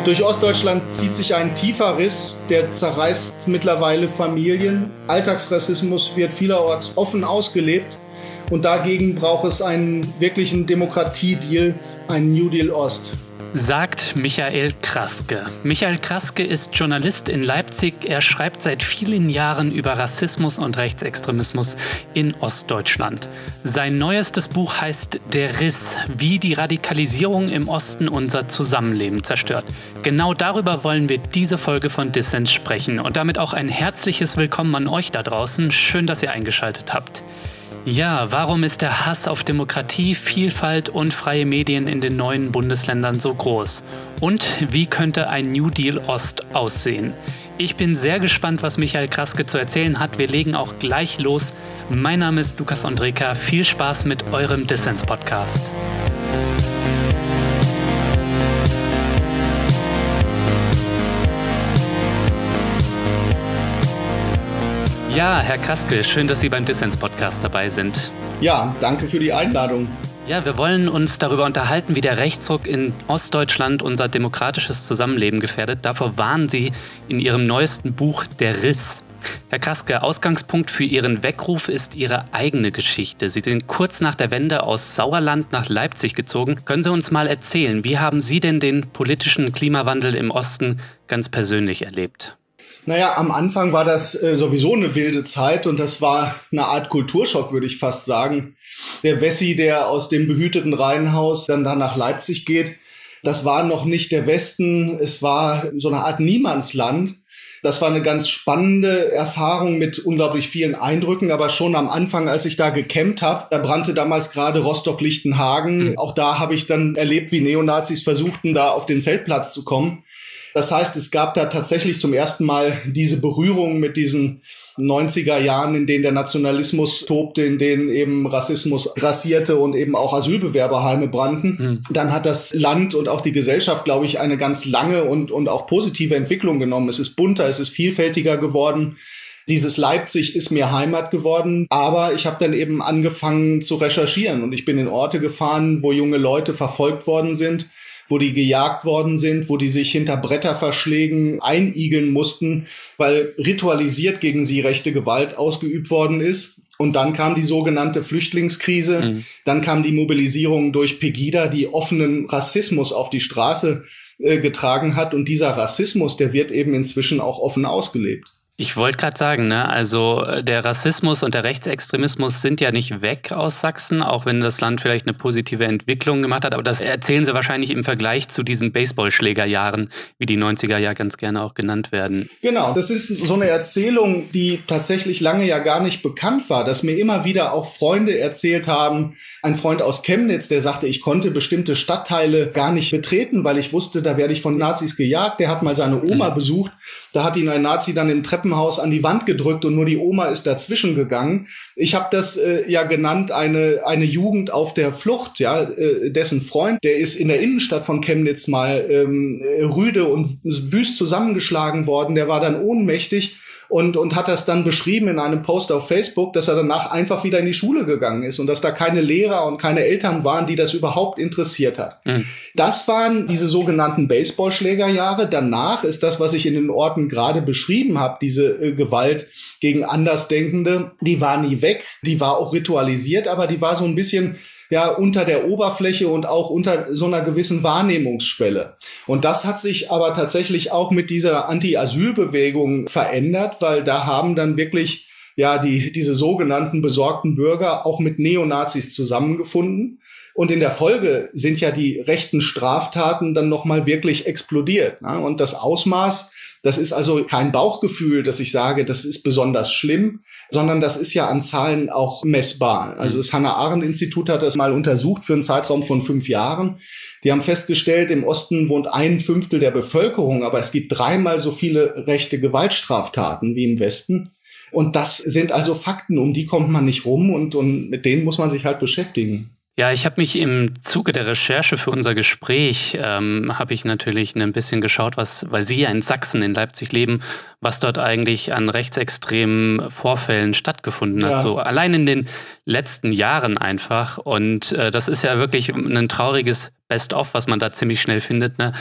Durch Ostdeutschland zieht sich ein tiefer Riss, der zerreißt mittlerweile Familien. Alltagsrassismus wird vielerorts offen ausgelebt. Und dagegen braucht es einen wirklichen Demokratiedeal, einen New Deal Ost. Sagt Michael Kraske. Michael Kraske ist Journalist in Leipzig. Er schreibt seit vielen Jahren über Rassismus und Rechtsextremismus in Ostdeutschland. Sein neuestes Buch heißt Der Riss, wie die Radikalisierung im Osten unser Zusammenleben zerstört. Genau darüber wollen wir diese Folge von Dissens sprechen. Und damit auch ein herzliches Willkommen an euch da draußen. Schön, dass ihr eingeschaltet habt. Ja, warum ist der Hass auf Demokratie, Vielfalt und freie Medien in den neuen Bundesländern so groß? Und wie könnte ein New Deal Ost aussehen? Ich bin sehr gespannt, was Michael Kraske zu erzählen hat. Wir legen auch gleich los. Mein Name ist Lukas Ondreka. Viel Spaß mit eurem Dissens-Podcast. Ja, Herr Kraske, schön, dass Sie beim Dissens-Podcast dabei sind. Ja, danke für die Einladung. Ja, wir wollen uns darüber unterhalten, wie der Rechtsruck in Ostdeutschland unser demokratisches Zusammenleben gefährdet. Davor warnen Sie in Ihrem neuesten Buch Der Riss. Herr Kraske, Ausgangspunkt für Ihren Weckruf ist Ihre eigene Geschichte. Sie sind kurz nach der Wende aus Sauerland nach Leipzig gezogen. Können Sie uns mal erzählen, wie haben Sie denn den politischen Klimawandel im Osten ganz persönlich erlebt? Naja, am Anfang war das sowieso eine wilde Zeit und das war eine Art Kulturschock, würde ich fast sagen. Der Wessi, der aus dem behüteten Reihenhaus dann da nach Leipzig geht, das war noch nicht der Westen, es war so eine Art Niemandsland. Das war eine ganz spannende Erfahrung mit unglaublich vielen Eindrücken, aber schon am Anfang, als ich da gecampt habe, da brannte damals gerade Rostock-Lichtenhagen. Auch da habe ich dann erlebt, wie Neonazis versuchten, da auf den Zeltplatz zu kommen. Das heißt, es gab da tatsächlich zum ersten Mal diese Berührung mit diesen 90er Jahren, in denen der Nationalismus tobte, in denen eben Rassismus grassierte und eben auch Asylbewerberheime brannten. Dann hat das Land und auch die Gesellschaft, glaube ich, eine ganz lange und auch positive Entwicklung genommen. Es ist bunter, es ist vielfältiger geworden. Dieses Leipzig ist mir Heimat geworden, aber ich habe dann eben angefangen zu recherchieren und ich bin in Orte gefahren, wo junge Leute verfolgt worden sind, wo die gejagt worden sind, wo die sich hinter Bretterverschlägen einigeln mussten, weil ritualisiert gegen sie rechte Gewalt ausgeübt worden ist. Und dann kam die sogenannte Flüchtlingskrise, dann kam die Mobilisierung durch Pegida, die offenen Rassismus auf die Straße getragen hat. Und dieser Rassismus, der wird eben inzwischen auch offen ausgelebt. Ich wollte gerade sagen, ne, also der Rassismus und der Rechtsextremismus sind ja nicht weg aus Sachsen, auch wenn das Land vielleicht eine positive Entwicklung gemacht hat. Aber das erzählen Sie wahrscheinlich im Vergleich zu diesen Baseballschlägerjahren, wie die 90er ja ganz gerne auch genannt werden. Genau, das ist so eine Erzählung, die tatsächlich lange ja gar nicht bekannt war, dass mir immer wieder auch Freunde erzählt haben. Ein Freund aus Chemnitz, der sagte, ich konnte bestimmte Stadtteile gar nicht betreten, weil ich wusste, da werde ich von Nazis gejagt. Der hat mal seine Oma besucht. Da hat ihn ein Nazi dann im Treppenhaus an die Wand gedrückt und nur die Oma ist dazwischen gegangen. Ich habe das ja genannt, eine Jugend auf der Flucht, ja, dessen Freund, der ist in der Innenstadt von Chemnitz mal rüde und wüst zusammengeschlagen worden, der war dann ohnmächtig und hat das dann beschrieben in einem Post auf Facebook, dass er danach einfach wieder in die Schule gegangen ist und dass da keine Lehrer und keine Eltern waren, die das überhaupt interessiert hat. Das waren diese sogenannten Baseballschlägerjahre. Danach ist das, was ich in den Orten gerade beschrieben habe, diese Gewalt gegen Andersdenkende, die war nie weg, die war auch ritualisiert, aber die war so ein bisschen unter der Oberfläche und auch unter so einer gewissen Wahrnehmungsschwelle. Und das hat sich aber tatsächlich auch mit dieser Anti-Asyl-Bewegung verändert, weil da haben dann wirklich diese sogenannten besorgten Bürger auch mit Neonazis zusammengefunden. Und in der Folge sind ja die rechten Straftaten dann nochmal wirklich explodiert. Ne? Und das Ausmaß, das ist also kein Bauchgefühl, dass ich sage, das ist besonders schlimm, sondern das ist ja an Zahlen auch messbar. Also das Hannah-Arendt-Institut hat das mal untersucht für einen Zeitraum von 5 Jahren. Die haben festgestellt, im Osten wohnt 1/5 der Bevölkerung, aber es gibt 3-mal so viele rechte Gewaltstraftaten wie im Westen. Und das sind also Fakten, um die kommt man nicht rum und mit denen muss man sich halt beschäftigen. Ja, ich habe mich im Zuge der Recherche für unser Gespräch, habe ich natürlich ein bisschen geschaut, weil Sie ja in Sachsen, in Leipzig leben, was dort eigentlich an rechtsextremen Vorfällen stattgefunden hat. So allein in den letzten Jahren einfach. Und das ist ja wirklich ein trauriges Best-of, was man da ziemlich schnell findet, ne?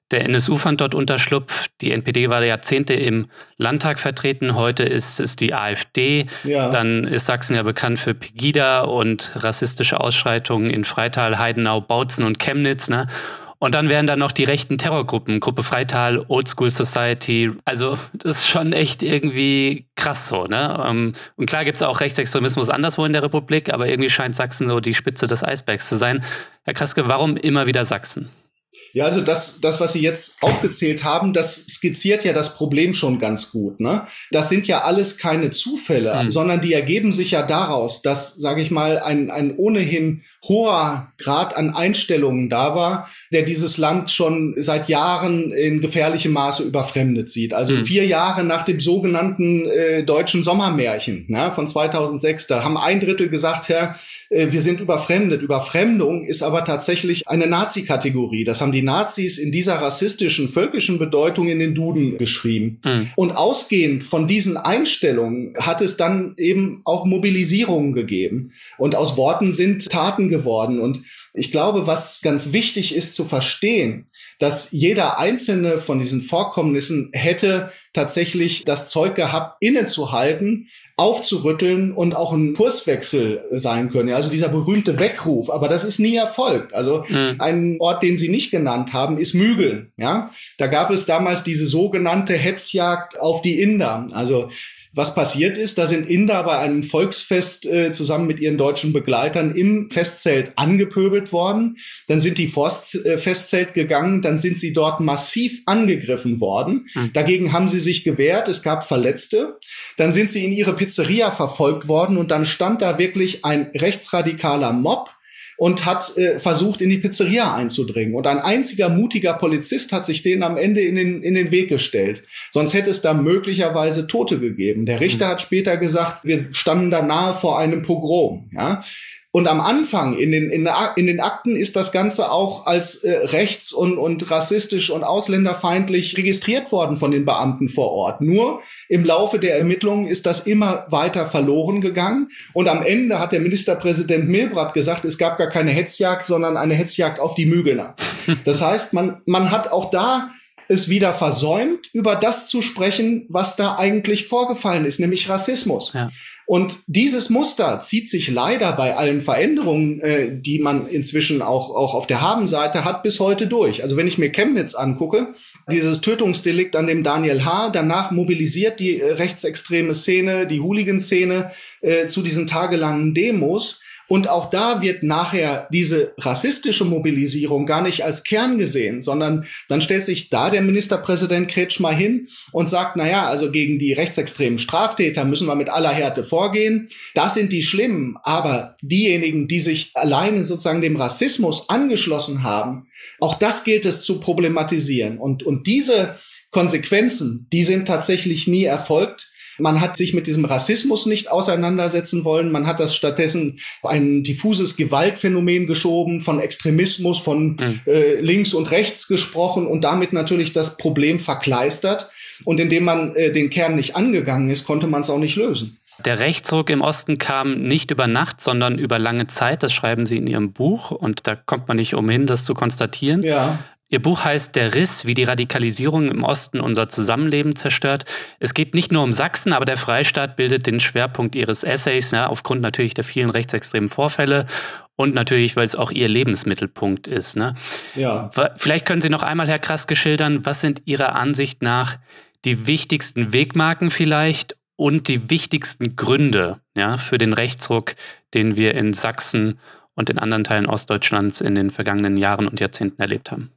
Der NSU fand dort Unterschlupf. Die NPD war Jahrzehnte im Landtag vertreten. Heute ist es die AfD. Ja. Dann ist Sachsen ja bekannt für Pegida und rassistische Ausschreitungen in Freital, Heidenau, Bautzen und Chemnitz, ne? Und dann wären da noch die rechten Terrorgruppen, Gruppe Freital, Old School Society. Also das ist schon echt irgendwie krass so, ne? Und klar gibt's auch Rechtsextremismus anderswo in der Republik, aber irgendwie scheint Sachsen so die Spitze des Eisbergs zu sein. Herr Kraske, warum immer wieder Sachsen? Ja, also das, was Sie jetzt aufgezählt haben, das skizziert ja das Problem schon ganz gut, ne? Das sind ja alles keine Zufälle, sondern die ergeben sich ja daraus, dass, sage ich mal, ein ohnehin hoher Grad an Einstellungen da war, der dieses Land schon seit Jahren in gefährlichem Maße überfremdet sieht. Also 4 Jahre nach dem sogenannten deutschen Sommermärchen, ne, von 2006, da haben 1/3 gesagt, wir sind überfremdet. Überfremdung ist aber tatsächlich eine Nazi-Kategorie. Das haben die Nazis in dieser rassistischen, völkischen Bedeutung in den Duden geschrieben. Und ausgehend von diesen Einstellungen hat es dann eben auch Mobilisierungen gegeben. Und aus Worten sind Taten geworden. Und ich glaube, was ganz wichtig ist zu verstehen, dass jeder einzelne von diesen Vorkommnissen hätte tatsächlich das Zeug gehabt, innezuhalten, aufzurütteln und auch ein Kurswechsel sein können. Also dieser berühmte Weckruf, aber das ist nie erfolgt. Also ein Ort, den Sie nicht genannt haben, ist Mügeln. Ja, da gab es damals diese sogenannte Hetzjagd auf die Inder. Also was passiert ist, da sind Inder bei einem Volksfest zusammen mit ihren deutschen Begleitern im Festzelt angepöbelt worden. Dann sind die vors Festzelt gegangen, dann sind sie dort massiv angegriffen worden. Dagegen haben sie sich gewehrt, es gab Verletzte. Dann sind sie in ihre Pizzeria verfolgt worden und dann stand da wirklich ein rechtsradikaler Mob und hat versucht, in die Pizzeria einzudringen. Und ein einziger mutiger Polizist hat sich denen am Ende in den Weg gestellt. Sonst hätte es da möglicherweise Tote gegeben. Der Richter hat später gesagt, wir standen da nahe vor einem Pogrom. Ja? Und am Anfang in den Akten ist das Ganze auch als rechts- und rassistisch und ausländerfeindlich registriert worden von den Beamten vor Ort. Nur im Laufe der Ermittlungen ist das immer weiter verloren gegangen. Und am Ende hat der Ministerpräsident Milbrat gesagt, es gab gar keine Hetzjagd, sondern eine Hetzjagd auf die Mügelner. Das heißt, man hat auch da es wieder versäumt, über das zu sprechen, was da eigentlich vorgefallen ist, nämlich Rassismus. Ja. Und dieses Muster zieht sich leider bei allen Veränderungen, die man inzwischen auch auf der Habenseite hat, bis heute durch. Also wenn ich mir Chemnitz angucke, dieses Tötungsdelikt an dem Daniel H., danach mobilisiert die rechtsextreme Szene, die Hooligan-Szene zu diesen tagelangen Demos. Und auch da wird nachher diese rassistische Mobilisierung gar nicht als Kern gesehen, sondern dann stellt sich da der Ministerpräsident Kretschmer hin und sagt, naja, also gegen die rechtsextremen Straftäter müssen wir mit aller Härte vorgehen. Das sind die Schlimmen, aber diejenigen, die sich alleine sozusagen dem Rassismus angeschlossen haben, auch das gilt es zu problematisieren. Und diese Konsequenzen, die sind tatsächlich nie erfolgt. Man hat sich mit diesem Rassismus nicht auseinandersetzen wollen. Man hat das stattdessen ein diffuses Gewaltphänomen geschoben, von Extremismus, von links und rechts gesprochen und damit natürlich das Problem verkleistert. Und indem man den Kern nicht angegangen ist, konnte man es auch nicht lösen. Der Rechtsruck im Osten kam nicht über Nacht, sondern über lange Zeit. Das schreiben Sie in Ihrem Buch und da kommt man nicht umhin, das zu konstatieren. Ja. Ihr Buch heißt Der Riss, wie die Radikalisierung im Osten unser Zusammenleben zerstört. Es geht nicht nur um Sachsen, aber der Freistaat bildet den Schwerpunkt Ihres Essays, ja, aufgrund natürlich der vielen rechtsextremen Vorfälle und natürlich, weil es auch Ihr Lebensmittelpunkt ist. Ne? Ja. Vielleicht können Sie noch einmal, Herr Kraske, schildern, was sind Ihrer Ansicht nach die wichtigsten Wegmarken vielleicht und die wichtigsten Gründe, ja, für den Rechtsruck, den wir in Sachsen und in anderen Teilen Ostdeutschlands in den vergangenen Jahren und Jahrzehnten erlebt haben?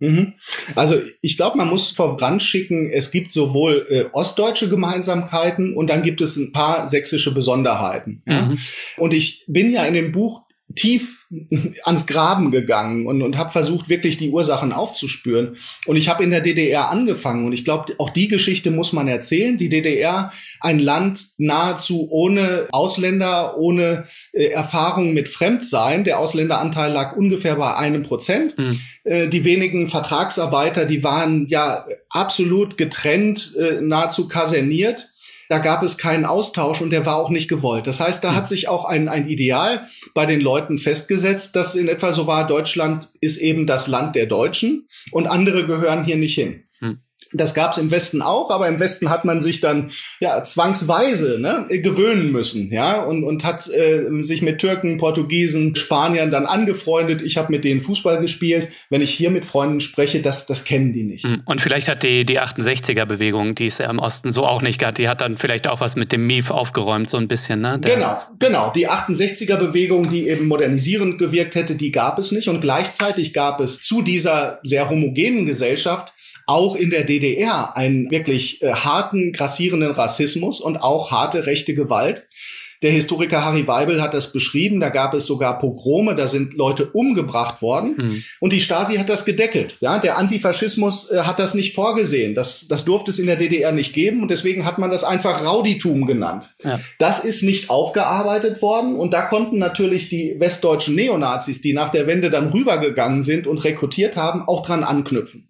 Also ich glaube, man muss voranschicken, es gibt sowohl ostdeutsche Gemeinsamkeiten und dann gibt es ein paar sächsische Besonderheiten. Ja? Und ich bin ja in dem Buch tief ans Graben gegangen und habe versucht, wirklich die Ursachen aufzuspüren. Und ich habe in der DDR angefangen und ich glaube, auch die Geschichte muss man erzählen. Die DDR, ein Land nahezu ohne Ausländer, ohne Erfahrung mit Fremdsein. Der Ausländeranteil lag ungefähr bei 1%. Die wenigen Vertragsarbeiter, die waren ja absolut getrennt, nahezu kaserniert. da gab es keinen Austausch und der war auch nicht gewollt. Das heißt, da hat sich auch ein Ideal bei den Leuten festgesetzt, das in etwa so war, Deutschland ist eben das Land der Deutschen und andere gehören hier nicht hin. Das gab es im Westen auch, aber im Westen hat man sich dann zwangsweise gewöhnen müssen, und hat sich mit Türken, Portugiesen, Spaniern dann angefreundet. Ich habe mit denen Fußball gespielt. Wenn ich hier mit Freunden spreche, das kennen die nicht. Und vielleicht hat die 68er-Bewegung, die es ja im Osten so auch nicht gab, die hat dann vielleicht auch was mit dem MIF aufgeräumt, so ein bisschen, ne? Genau. Die 68er-Bewegung, die eben modernisierend gewirkt hätte, die gab es nicht. Und gleichzeitig gab es zu dieser sehr homogenen Gesellschaft auch in der DDR einen wirklich harten, grassierenden Rassismus und auch harte rechte Gewalt. Der Historiker Harry Weibel hat das beschrieben, da gab es sogar Pogrome, da sind Leute umgebracht worden und die Stasi hat das gedeckelt. Ja, der Antifaschismus hat das nicht vorgesehen, das durfte es in der DDR nicht geben und deswegen hat man das einfach Rauditum genannt. Ja. Das ist nicht aufgearbeitet worden und da konnten natürlich die westdeutschen Neonazis, die nach der Wende dann rübergegangen sind und rekrutiert haben, auch dran anknüpfen.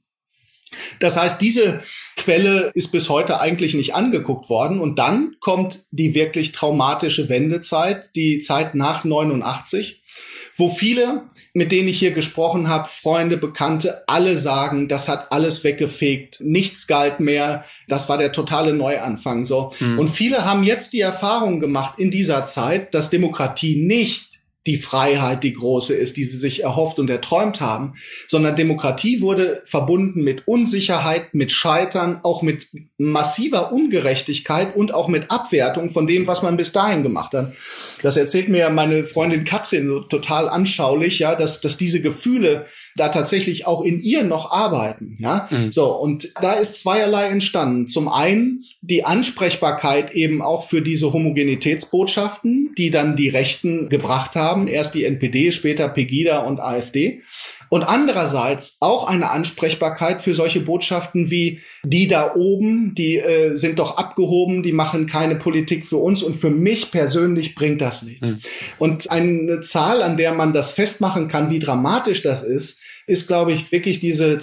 Das heißt, diese Quelle ist bis heute eigentlich nicht angeguckt worden. Und dann kommt die wirklich traumatische Wendezeit, die Zeit nach 89, wo viele, mit denen ich hier gesprochen habe, Freunde, Bekannte, alle sagen, das hat alles weggefegt, nichts galt mehr, das war der totale Neuanfang. So. Und viele haben jetzt die Erfahrung gemacht in dieser Zeit, dass Demokratie nicht die Freiheit, die große ist, die sie sich erhofft und erträumt haben, sondern Demokratie wurde verbunden mit Unsicherheit, mit Scheitern, auch mit massiver Ungerechtigkeit und auch mit Abwertung von dem, was man bis dahin gemacht hat. Das erzählt mir meine Freundin Katrin so total anschaulich, dass diese Gefühle da tatsächlich auch in ihr noch arbeiten, So, und da ist zweierlei entstanden. Zum einen die Ansprechbarkeit eben auch für diese Homogenitätsbotschaften, die dann die Rechten gebracht haben, erst die NPD, später Pegida und AfD. Und andererseits auch eine Ansprechbarkeit für solche Botschaften wie die da oben, die sind doch abgehoben, die machen keine Politik für uns und für mich persönlich bringt das nichts. Und eine Zahl, an der man das festmachen kann, wie dramatisch das ist, glaube ich, wirklich diese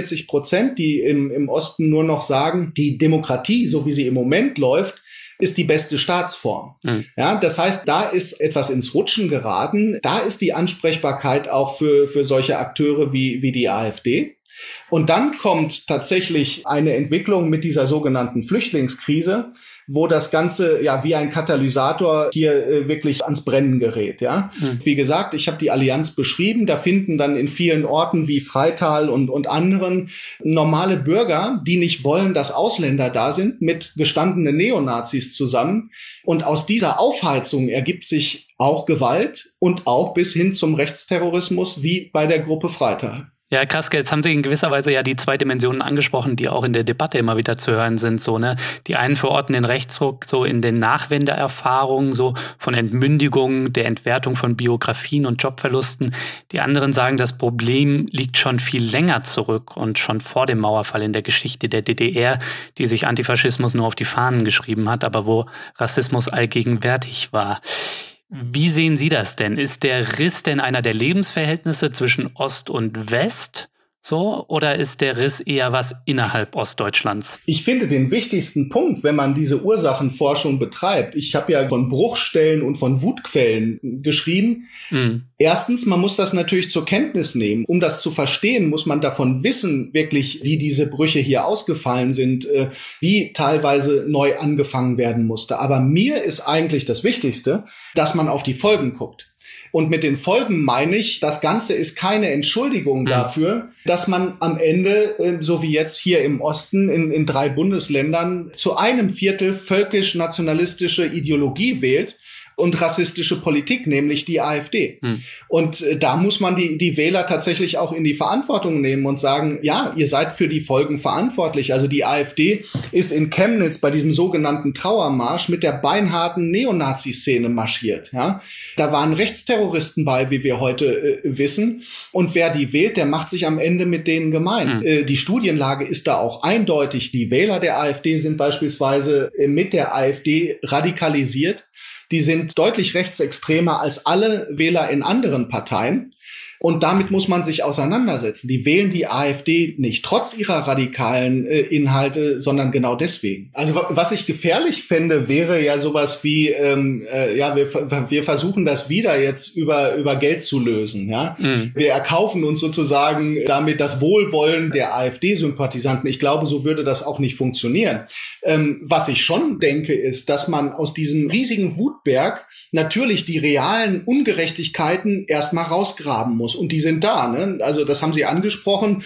42%, die im Osten nur noch sagen, die Demokratie, so wie sie im Moment läuft, ist die beste Staatsform. Ja, das heißt, da ist etwas ins Rutschen geraten. Da ist die Ansprechbarkeit auch für solche Akteure wie die AfD. Und dann kommt tatsächlich eine Entwicklung mit dieser sogenannten Flüchtlingskrise, wo das Ganze wie ein Katalysator hier wirklich ans Brennen gerät. Wie gesagt, ich habe die Allianz beschrieben. Da finden dann in vielen Orten wie Freital und anderen normale Bürger, die nicht wollen, dass Ausländer da sind, mit gestandenen Neonazis zusammen. Und aus dieser Aufheizung ergibt sich auch Gewalt und auch bis hin zum Rechtsterrorismus wie bei der Gruppe Freital. Ja, Kraske, jetzt haben Sie in gewisser Weise ja die zwei Dimensionen angesprochen, die auch in der Debatte immer wieder zu hören sind. So, ne? Die einen verorten den Rechtsruck so in den Nachwendeerfahrungen, so von Entmündigung, der Entwertung von Biografien und Jobverlusten. Die anderen sagen, das Problem liegt schon viel länger zurück und schon vor dem Mauerfall in der Geschichte der DDR, die sich Antifaschismus nur auf die Fahnen geschrieben hat, aber wo Rassismus allgegenwärtig war. Wie sehen Sie das denn? Ist der Riss denn einer der Lebensverhältnisse zwischen Ost und West? So, oder ist der Riss eher was innerhalb Ostdeutschlands? Ich finde den wichtigsten Punkt, wenn man diese Ursachenforschung betreibt. Ich habe ja von Bruchstellen und von Wutquellen geschrieben. Erstens, man muss das natürlich zur Kenntnis nehmen. Um das zu verstehen, muss man davon wissen, wirklich, wie diese Brüche hier ausgefallen sind, wie teilweise neu angefangen werden musste. Aber mir ist eigentlich das Wichtigste, dass man auf die Folgen guckt. Und mit den Folgen meine ich, das Ganze ist keine Entschuldigung dafür, dass man am Ende, so wie jetzt hier im Osten in 3 Bundesländern, zu 1/4 völkisch-nationalistische Ideologie wählt und rassistische Politik, nämlich die AfD. Und da muss man die Wähler tatsächlich auch in die Verantwortung nehmen und sagen, ja, ihr seid für die Folgen verantwortlich. Also die AfD ist in Chemnitz bei diesem sogenannten Trauermarsch mit der beinharten Neonazi-Szene marschiert. Ja? Da waren Rechtsterroristen bei, wie wir heute wissen. Und wer die wählt, der macht sich am Ende mit denen gemein. Die Studienlage ist da auch eindeutig. Die Wähler der AfD sind beispielsweise mit der AfD radikalisiert. Die sind deutlich rechtsextremer als alle Wähler in anderen Parteien. Und damit muss man sich auseinandersetzen. Die wählen die AfD nicht trotz ihrer radikalen Inhalte, sondern genau deswegen. Also was ich gefährlich fände, wäre ja sowas wie, wir versuchen das wieder jetzt über Geld zu lösen. Ja? Wir erkaufen uns sozusagen damit das Wohlwollen der AfD-Sympathisanten. Ich glaube, so würde das auch nicht funktionieren. Was ich schon denke, ist, dass man aus diesem riesigen Wutberg natürlich die realen Ungerechtigkeiten erstmal rausgraben muss. Und die sind da. Ne? Also das haben Sie angesprochen.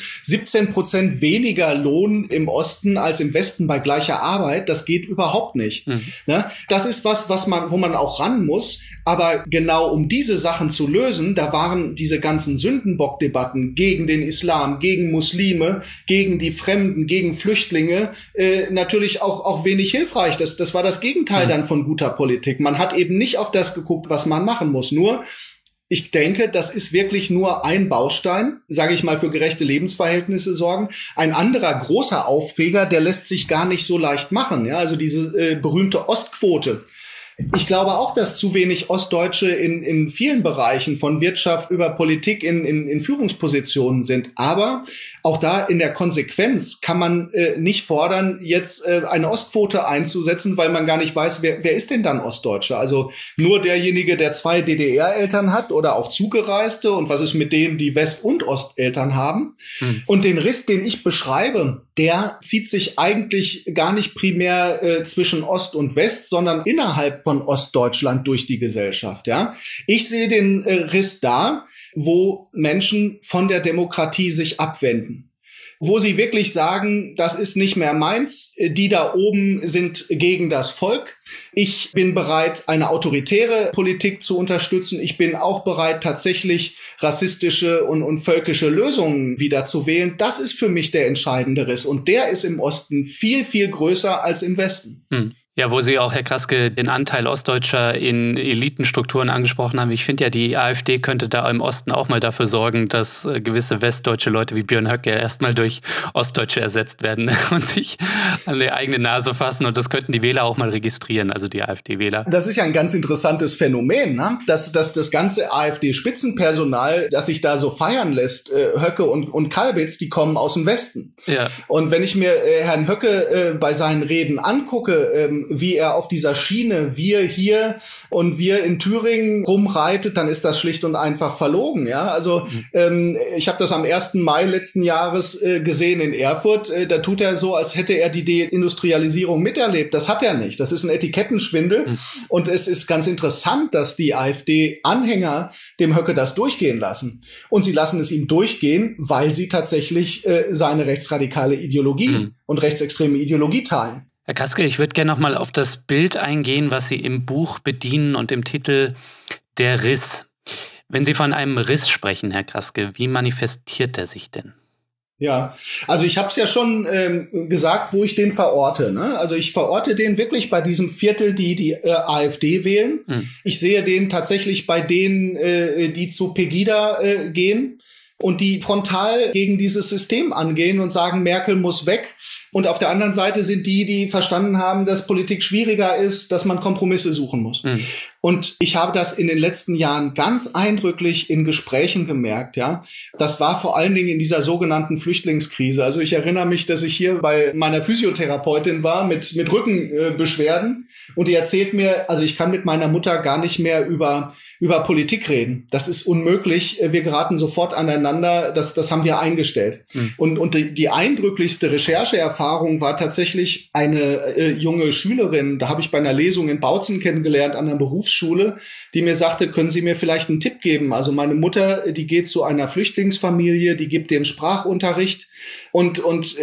17% weniger Lohn im Osten als im Westen bei gleicher Arbeit. Das geht überhaupt nicht. Ne? Das ist wo man auch ran muss. Aber genau um diese Sachen zu lösen, da waren diese ganzen Sündenbock-Debatten gegen den Islam, gegen Muslime, gegen die Fremden, gegen Flüchtlinge natürlich auch wenig hilfreich. Das war das Gegenteil dann von guter Politik. Man hat eben nicht auf das geguckt, was man machen muss. Nur, ich denke, das ist wirklich nur ein Baustein, sage ich mal, für gerechte Lebensverhältnisse sorgen. Ein anderer großer Aufreger, der lässt sich gar nicht so leicht machen. Ja, also diese berühmte Ostquote. Ich glaube auch, dass zu wenig Ostdeutsche in vielen Bereichen von Wirtschaft über Politik in Führungspositionen sind. Aber auch da in der Konsequenz kann man nicht fordern, jetzt eine Ostquote einzusetzen, weil man gar nicht weiß, wer ist denn dann Ostdeutscher? Also nur derjenige, der 2 DDR-Eltern hat oder auch Zugereiste, und was ist mit denen, die West- und Osteltern haben? Und den Riss, den ich beschreibe, der zieht sich eigentlich gar nicht primär zwischen Ost und West, sondern innerhalb von Ostdeutschland durch die Gesellschaft. Ja, ich sehe den Riss da, wo Menschen von der Demokratie sich abwenden, wo sie wirklich sagen, das ist nicht mehr meins, die da oben sind gegen das Volk. Ich bin bereit, eine autoritäre Politik zu unterstützen. Ich bin auch bereit, tatsächlich rassistische und völkische Lösungen wieder zu wählen. Das ist für mich der entscheidende Riss. Und der ist im Osten viel, viel größer als im Westen. Ja, wo Sie auch, Herr Kraske, den Anteil Ostdeutscher in Elitenstrukturen angesprochen haben. Ich finde ja, die AfD könnte da im Osten auch mal dafür sorgen, dass gewisse westdeutsche Leute wie Björn Höcke erstmal durch Ostdeutsche ersetzt werden und sich an die eigene Nase fassen. Und das könnten die Wähler auch mal registrieren, also die AfD-Wähler. Das ist ja ein ganz interessantes Phänomen, ne? Dass das ganze AfD-Spitzenpersonal, das sich da so feiern lässt, Höcke und Kalbitz, die kommen aus dem Westen. Ja. Und wenn ich mir Herrn Höcke bei seinen Reden angucke, wie er auf dieser Schiene wir hier und wir in Thüringen rumreitet, dann ist das schlicht und einfach verlogen. Ja, also ich habe das am 1. Mai letzten Jahres gesehen in Erfurt. Da tut er so, als hätte er die Deindustrialisierung miterlebt. Das hat er nicht. Das ist ein Etikettenschwindel. Und es ist ganz interessant, dass die AfD-Anhänger dem Höcke das durchgehen lassen. Und sie lassen es ihm durchgehen, weil sie tatsächlich seine rechtsradikale Ideologie und rechtsextreme Ideologie teilen. Herr Kraske, ich würde gerne noch mal auf das Bild eingehen, was Sie im Buch bedienen und im Titel Der Riss. Wenn Sie von einem Riss sprechen, Herr Kraske, wie manifestiert er sich denn? Ja, also ich habe es ja schon gesagt, wo ich den verorte. Ne? Also ich verorte den wirklich bei diesem Viertel, die AfD wählen. Ich sehe den tatsächlich bei denen, die zu Pegida gehen und die frontal gegen dieses System angehen und sagen, Merkel muss weg. Und auf der anderen Seite sind die verstanden haben, dass Politik schwieriger ist, dass man Kompromisse suchen muss. Und ich habe das in den letzten Jahren ganz eindrücklich in Gesprächen gemerkt, ja. Das war vor allen Dingen in dieser sogenannten Flüchtlingskrise. Also ich erinnere mich, dass ich hier bei meiner Physiotherapeutin war mit Rückenbeschwerden und die erzählt mir, also ich kann mit meiner Mutter gar nicht mehr über Politik reden. Das ist unmöglich. Wir geraten sofort aneinander. Das haben wir eingestellt. Und die eindrücklichste Rechercheerfahrung war tatsächlich eine junge Schülerin, da habe ich bei einer Lesung in Bautzen kennengelernt an einer Berufsschule, die mir sagte, können Sie mir vielleicht einen Tipp geben? Also meine Mutter, die geht zu einer Flüchtlingsfamilie, die gibt den Sprachunterricht und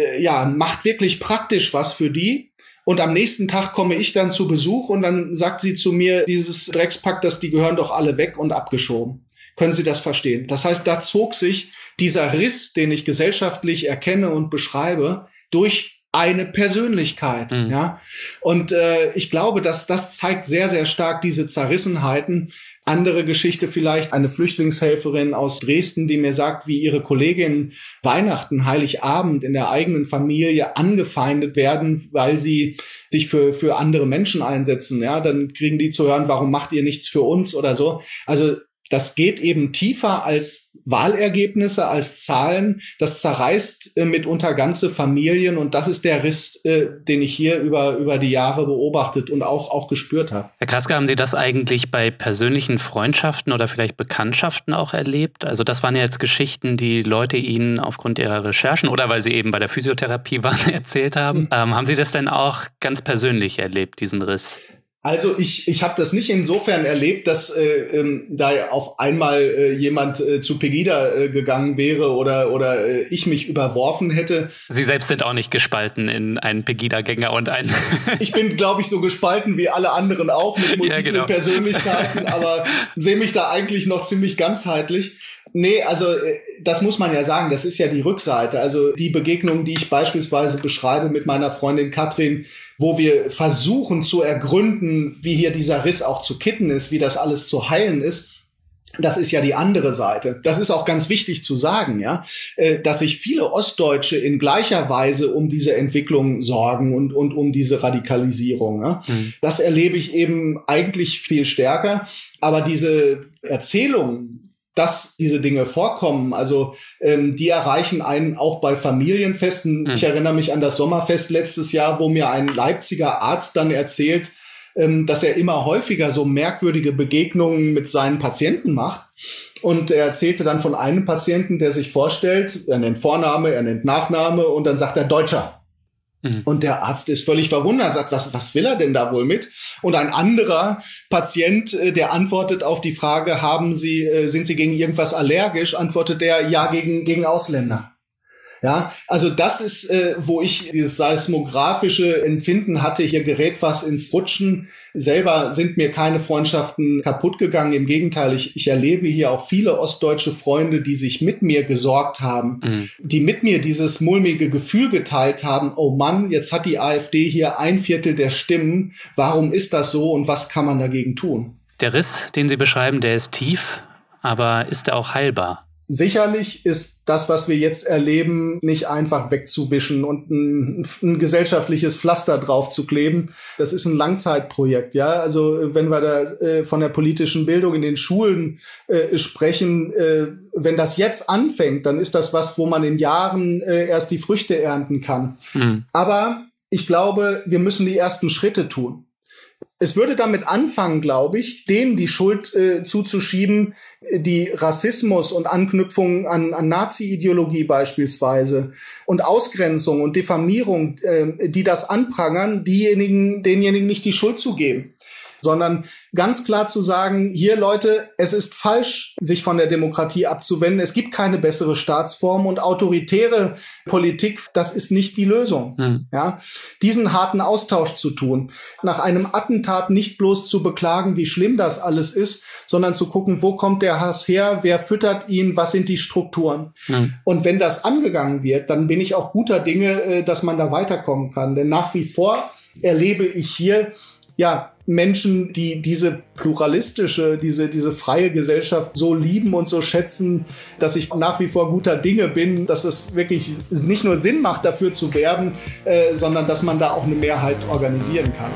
macht wirklich praktisch was für die. Und am nächsten Tag komme ich dann zu Besuch und dann sagt sie zu mir, dieses Dreckspack, die gehören doch alle weg und abgeschoben. Können Sie das verstehen? Das heißt, da zog sich dieser Riss, den ich gesellschaftlich erkenne und beschreibe, durch eine Persönlichkeit. Ja? Und ich glaube, dass das zeigt sehr, sehr stark diese Zerrissenheiten. Andere Geschichte vielleicht, eine Flüchtlingshelferin aus Dresden, die mir sagt, wie ihre Kolleginnen Weihnachten, Heiligabend in der eigenen Familie angefeindet werden, weil sie sich für andere Menschen einsetzen. Ja, dann kriegen die zu hören, warum macht ihr nichts für uns oder so. Also das geht eben tiefer als Wahlergebnisse, als Zahlen. Das zerreißt mitunter ganze Familien und das ist der Riss, den ich hier über die Jahre beobachtet und auch gespürt habe. Herr Kraske, haben Sie das eigentlich bei persönlichen Freundschaften oder vielleicht Bekanntschaften auch erlebt? Also das waren ja jetzt Geschichten, die Leute Ihnen aufgrund Ihrer Recherchen oder weil Sie eben bei der Physiotherapie waren, erzählt haben. Haben Sie das denn auch ganz persönlich erlebt, diesen Riss? Also ich habe das nicht insofern erlebt, dass da auf einmal jemand zu Pegida gegangen wäre oder ich mich überworfen hätte. Sie selbst sind auch nicht gespalten in einen Pegida-Gänger und einen... Ich bin, glaube ich, so gespalten wie alle anderen auch mit multiplen Persönlichkeiten, aber sehe mich da eigentlich noch ziemlich ganzheitlich. Nee, also das muss man ja sagen, das ist ja die Rückseite. Also die Begegnung, die ich beispielsweise beschreibe mit meiner Freundin Katrin, wo wir versuchen zu ergründen, wie hier dieser Riss auch zu kitten ist, wie das alles zu heilen ist, das ist ja die andere Seite. Das ist auch ganz wichtig zu sagen, ja, dass sich viele Ostdeutsche in gleicher Weise um diese Entwicklung sorgen und um diese Radikalisierung. Ja. Das erlebe ich eben eigentlich viel stärker. Aber diese Erzählung, dass diese Dinge vorkommen, also die erreichen einen auch bei Familienfesten. Ich erinnere mich an das Sommerfest letztes Jahr, wo mir ein Leipziger Arzt dann erzählt, dass er immer häufiger so merkwürdige Begegnungen mit seinen Patienten macht. Und er erzählte dann von einem Patienten, der sich vorstellt, er nennt Vorname, er nennt Nachname und dann sagt er Deutscher. Und der Arzt ist völlig verwundert, sagt, was will er denn da wohl mit? Und ein anderer Patient, der antwortet auf die Frage, sind Sie gegen irgendwas allergisch? Antwortet er, ja, gegen Ausländer. Ja, also das ist, wo ich dieses seismografische Empfinden hatte, hier gerät was ins Rutschen. Selber sind mir keine Freundschaften kaputt gegangen. Im Gegenteil, ich erlebe hier auch viele ostdeutsche Freunde, die sich mit mir gesorgt haben, die mit mir dieses mulmige Gefühl geteilt haben, oh Mann, jetzt hat die AfD hier 1/4 der Stimmen. Warum ist das so und was kann man dagegen tun? Der Riss, den Sie beschreiben, der ist tief, aber ist er auch heilbar? Sicherlich ist das, was wir jetzt erleben, nicht einfach wegzuwischen und ein gesellschaftliches Pflaster drauf zu kleben. Das ist ein Langzeitprojekt, ja. Also wenn wir da von der politischen Bildung in den Schulen sprechen, wenn das jetzt anfängt, dann ist das was, wo man in Jahren erst die Früchte ernten kann. Aber ich glaube, wir müssen die ersten Schritte tun. Es würde damit anfangen, glaube ich, denen die Schuld zuzuschieben, die Rassismus und Anknüpfung an Nazi-Ideologie beispielsweise und Ausgrenzung und Diffamierung, die das anprangern, denjenigen nicht die Schuld zu geben, sondern ganz klar zu sagen, hier Leute, es ist falsch, sich von der Demokratie abzuwenden. Es gibt keine bessere Staatsform und autoritäre Politik, das ist nicht die Lösung. Ja, diesen harten Austausch zu tun, nach einem Attentat nicht bloß zu beklagen, wie schlimm das alles ist, sondern zu gucken, wo kommt der Hass her, wer füttert ihn, was sind die Strukturen. Und wenn das angegangen wird, dann bin ich auch guter Dinge, dass man da weiterkommen kann. Denn nach wie vor erlebe ich hier, ja, Menschen, die diese pluralistische, diese freie Gesellschaft so lieben und so schätzen, dass ich nach wie vor guter Dinge bin, dass es wirklich nicht nur Sinn macht, dafür zu werben, sondern dass man da auch eine Mehrheit organisieren kann.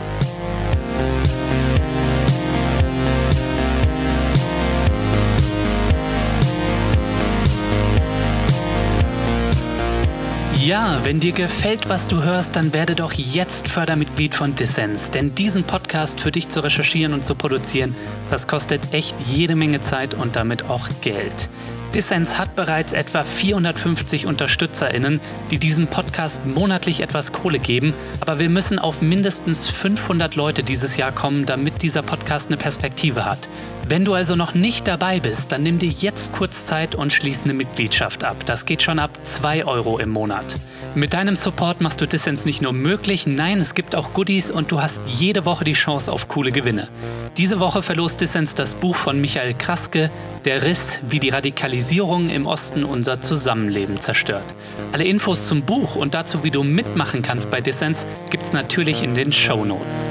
Ja, wenn dir gefällt, was du hörst, dann werde doch jetzt Fördermitglied von Dissens. Denn diesen Podcast für dich zu recherchieren und zu produzieren, das kostet echt jede Menge Zeit und damit auch Geld. Dissens hat bereits etwa 450 UnterstützerInnen, die diesem Podcast monatlich etwas Kohle geben. Aber wir müssen auf mindestens 500 Leute dieses Jahr kommen, damit dieser Podcast eine Perspektive hat. Wenn du also noch nicht dabei bist, dann nimm dir jetzt kurz Zeit und schließ eine Mitgliedschaft ab. Das geht schon ab 2 € im Monat. Mit deinem Support machst du Dissens nicht nur möglich, nein, es gibt auch Goodies und du hast jede Woche die Chance auf coole Gewinne. Diese Woche verlost Dissens das Buch von Michael Kraske, Der Riss, wie die Radikalisierung im Osten unser Zusammenleben zerstört. Alle Infos zum Buch und dazu, wie du mitmachen kannst bei Dissens, gibt's natürlich in den Shownotes.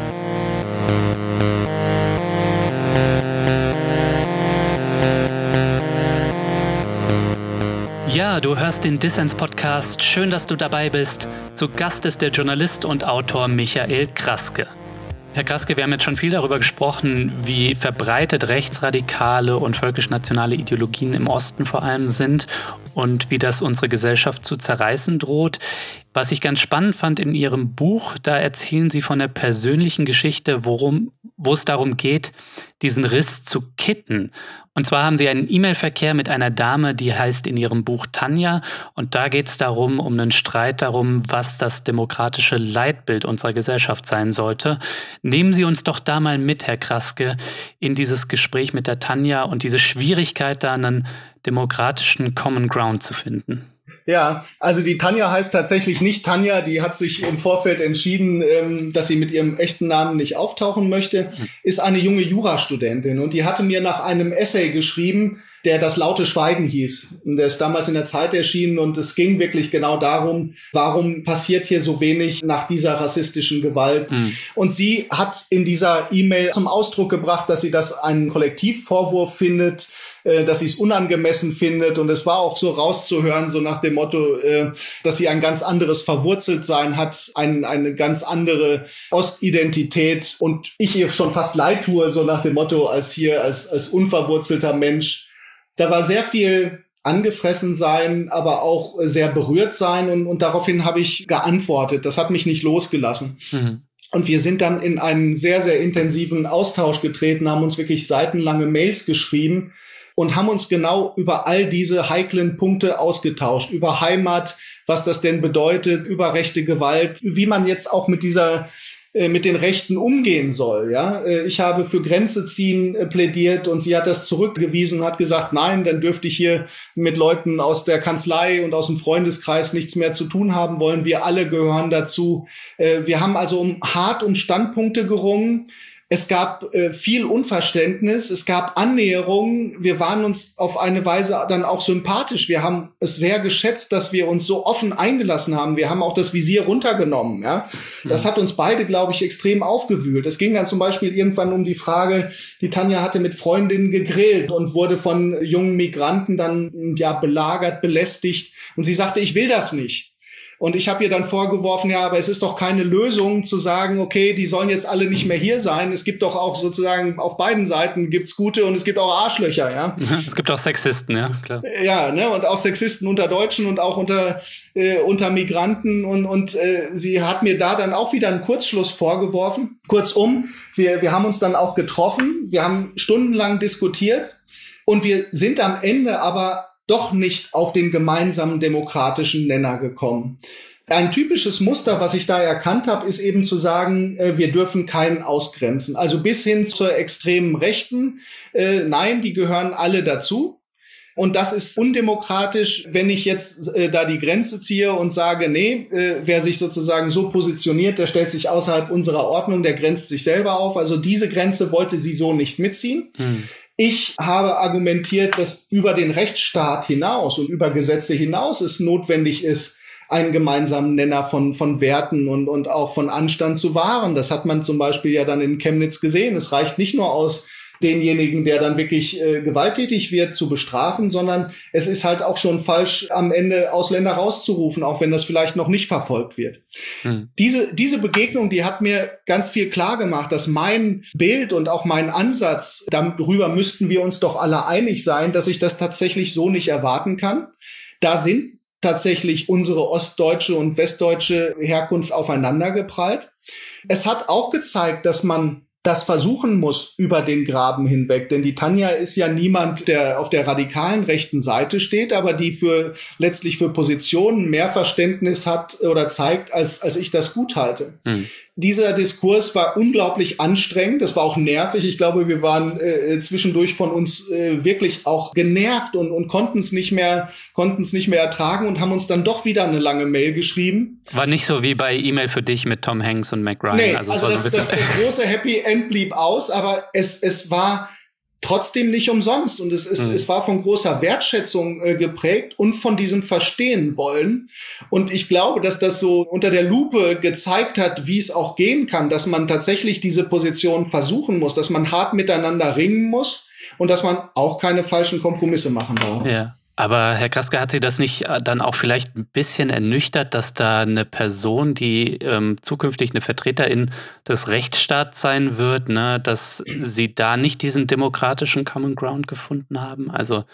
Ja, du hörst den Dissens-Podcast. Schön, dass du dabei bist. Zu Gast ist der Journalist und Autor Michael Kraske. Herr Kraske, wir haben jetzt schon viel darüber gesprochen, wie verbreitet rechtsradikale und völkisch-nationale Ideologien im Osten vor allem sind und wie das unsere Gesellschaft zu zerreißen droht. Was ich ganz spannend fand in Ihrem Buch, da erzählen Sie von der persönlichen Geschichte, wo es darum geht, diesen Riss zu kitten. Und zwar haben Sie einen E-Mail-Verkehr mit einer Dame, die heißt in Ihrem Buch Tanja. Und da geht es um einen Streit darum, was das demokratische Leitbild unserer Gesellschaft sein sollte. Nehmen Sie uns doch da mal mit, Herr Kraske, in dieses Gespräch mit der Tanja und diese Schwierigkeit, da einen demokratischen Common Ground zu finden. Ja, also die Tanja heißt tatsächlich nicht Tanja, die hat sich im Vorfeld entschieden, dass sie mit ihrem echten Namen nicht auftauchen möchte, ist eine junge Jurastudentin und die hatte mir nach einem Essay geschrieben, der Das laute Schweigen hieß. Und der ist damals in der Zeit erschienen und es ging wirklich genau darum, warum passiert hier so wenig nach dieser rassistischen Gewalt. Und sie hat in dieser E-Mail zum Ausdruck gebracht, dass sie das einen Kollektivvorwurf findet, dass sie es unangemessen findet. Und es war auch so rauszuhören, so nach dem Motto, dass sie ein ganz anderes Verwurzeltsein hat, eine ganz andere Ostidentität. Und ich ihr schon fast leid tue, so nach dem Motto, als unverwurzelter Mensch. Da war sehr viel angefressen sein, aber auch sehr berührt sein. Und daraufhin habe ich geantwortet. Das hat mich nicht losgelassen. Und wir sind dann in einen sehr, sehr intensiven Austausch getreten, haben uns wirklich seitenlange Mails geschrieben und haben uns genau über all diese heiklen Punkte ausgetauscht. Über Heimat, was das denn bedeutet, über rechte Gewalt, wie man jetzt auch mit den Rechten umgehen soll. Ja, ich habe für Grenze ziehen plädiert und sie hat das zurückgewiesen und hat gesagt, nein, dann dürfte ich hier mit Leuten aus der Kanzlei und aus dem Freundeskreis nichts mehr zu tun haben wollen. Wir alle gehören dazu. Wir haben also hart um Standpunkte gerungen. Es gab viel Unverständnis, es gab Annäherungen. Wir waren uns auf eine Weise dann auch sympathisch. Wir haben es sehr geschätzt, dass wir uns so offen eingelassen haben. Wir haben auch das Visier runtergenommen. Ja, das hat uns beide, glaube ich, extrem aufgewühlt. Es ging dann zum Beispiel irgendwann um die Frage, die Tanja hatte mit Freundinnen gegrillt und wurde von jungen Migranten dann belagert, belästigt. Und sie sagte, ich will das nicht. Und ich habe ihr dann vorgeworfen, ja, aber es ist doch keine Lösung zu sagen, okay, die sollen jetzt alle nicht mehr hier sein. Es gibt doch auch sozusagen auf beiden Seiten gibt's gute und es gibt auch Arschlöcher, ja. Es gibt auch Sexisten, ja, klar. Ja, ne, und auch Sexisten unter Deutschen und auch unter Migranten und sie hat mir da dann auch wieder einen Kurzschluss vorgeworfen. Kurzum, wir haben uns dann auch getroffen, wir haben stundenlang diskutiert und wir sind am Ende aber doch nicht auf den gemeinsamen demokratischen Nenner gekommen. Ein typisches Muster, was ich da erkannt habe, ist eben zu sagen, wir dürfen keinen ausgrenzen. Also bis hin zur extremen Rechten. Nein, die gehören alle dazu. Und das ist undemokratisch, wenn ich jetzt da die Grenze ziehe und sage, nee, wer sich sozusagen so positioniert, der stellt sich außerhalb unserer Ordnung, der grenzt sich selber auf. Also diese Grenze wollte sie so nicht mitziehen. Ich habe argumentiert, dass über den Rechtsstaat hinaus und über Gesetze hinaus es notwendig ist, einen gemeinsamen Nenner von Werten und auch von Anstand zu wahren. Das hat man zum Beispiel ja dann in Chemnitz gesehen. Es reicht nicht nur aus, denjenigen, der dann wirklich gewalttätig wird, zu bestrafen, sondern es ist halt auch schon falsch, am Ende Ausländer rauszurufen, auch wenn das vielleicht noch nicht verfolgt wird. Diese Begegnung, die hat mir ganz viel klar gemacht, dass mein Bild und auch mein Ansatz, darüber müssten wir uns doch alle einig sein, dass ich das tatsächlich so nicht erwarten kann. Da sind tatsächlich unsere ostdeutsche und westdeutsche Herkunft aufeinander geprallt. Es hat auch gezeigt, dass man das versuchen muss über den Graben hinweg. Denn die Tanja ist ja niemand, der auf der radikalen rechten Seite steht, aber die letztlich für Positionen mehr Verständnis hat oder zeigt, als ich das gut halte. Dieser Diskurs war unglaublich anstrengend. Das war auch nervig. Ich glaube, wir waren zwischendurch von uns wirklich auch genervt und konnten es nicht mehr ertragen und haben uns dann doch wieder eine lange Mail geschrieben. War nicht so wie bei E-Mail für dich mit Tom Hanks und Mac Ryan. Nee, also das große Happy End blieb aus, aber es war trotzdem nicht umsonst und es war von großer Wertschätzung geprägt und von diesem Verstehen wollen. Und ich glaube, dass das so unter der Lupe gezeigt hat, wie es auch gehen kann, dass man tatsächlich diese Position versuchen muss, dass man hart miteinander ringen muss und dass man auch keine falschen Kompromisse machen darf. Ja. Aber Herr Kraske, hat Sie das nicht dann auch vielleicht ein bisschen ernüchtert, dass da eine Person, die zukünftig eine Vertreterin des Rechtsstaats sein wird, ne, dass Sie da nicht diesen demokratischen Common Ground gefunden haben? Also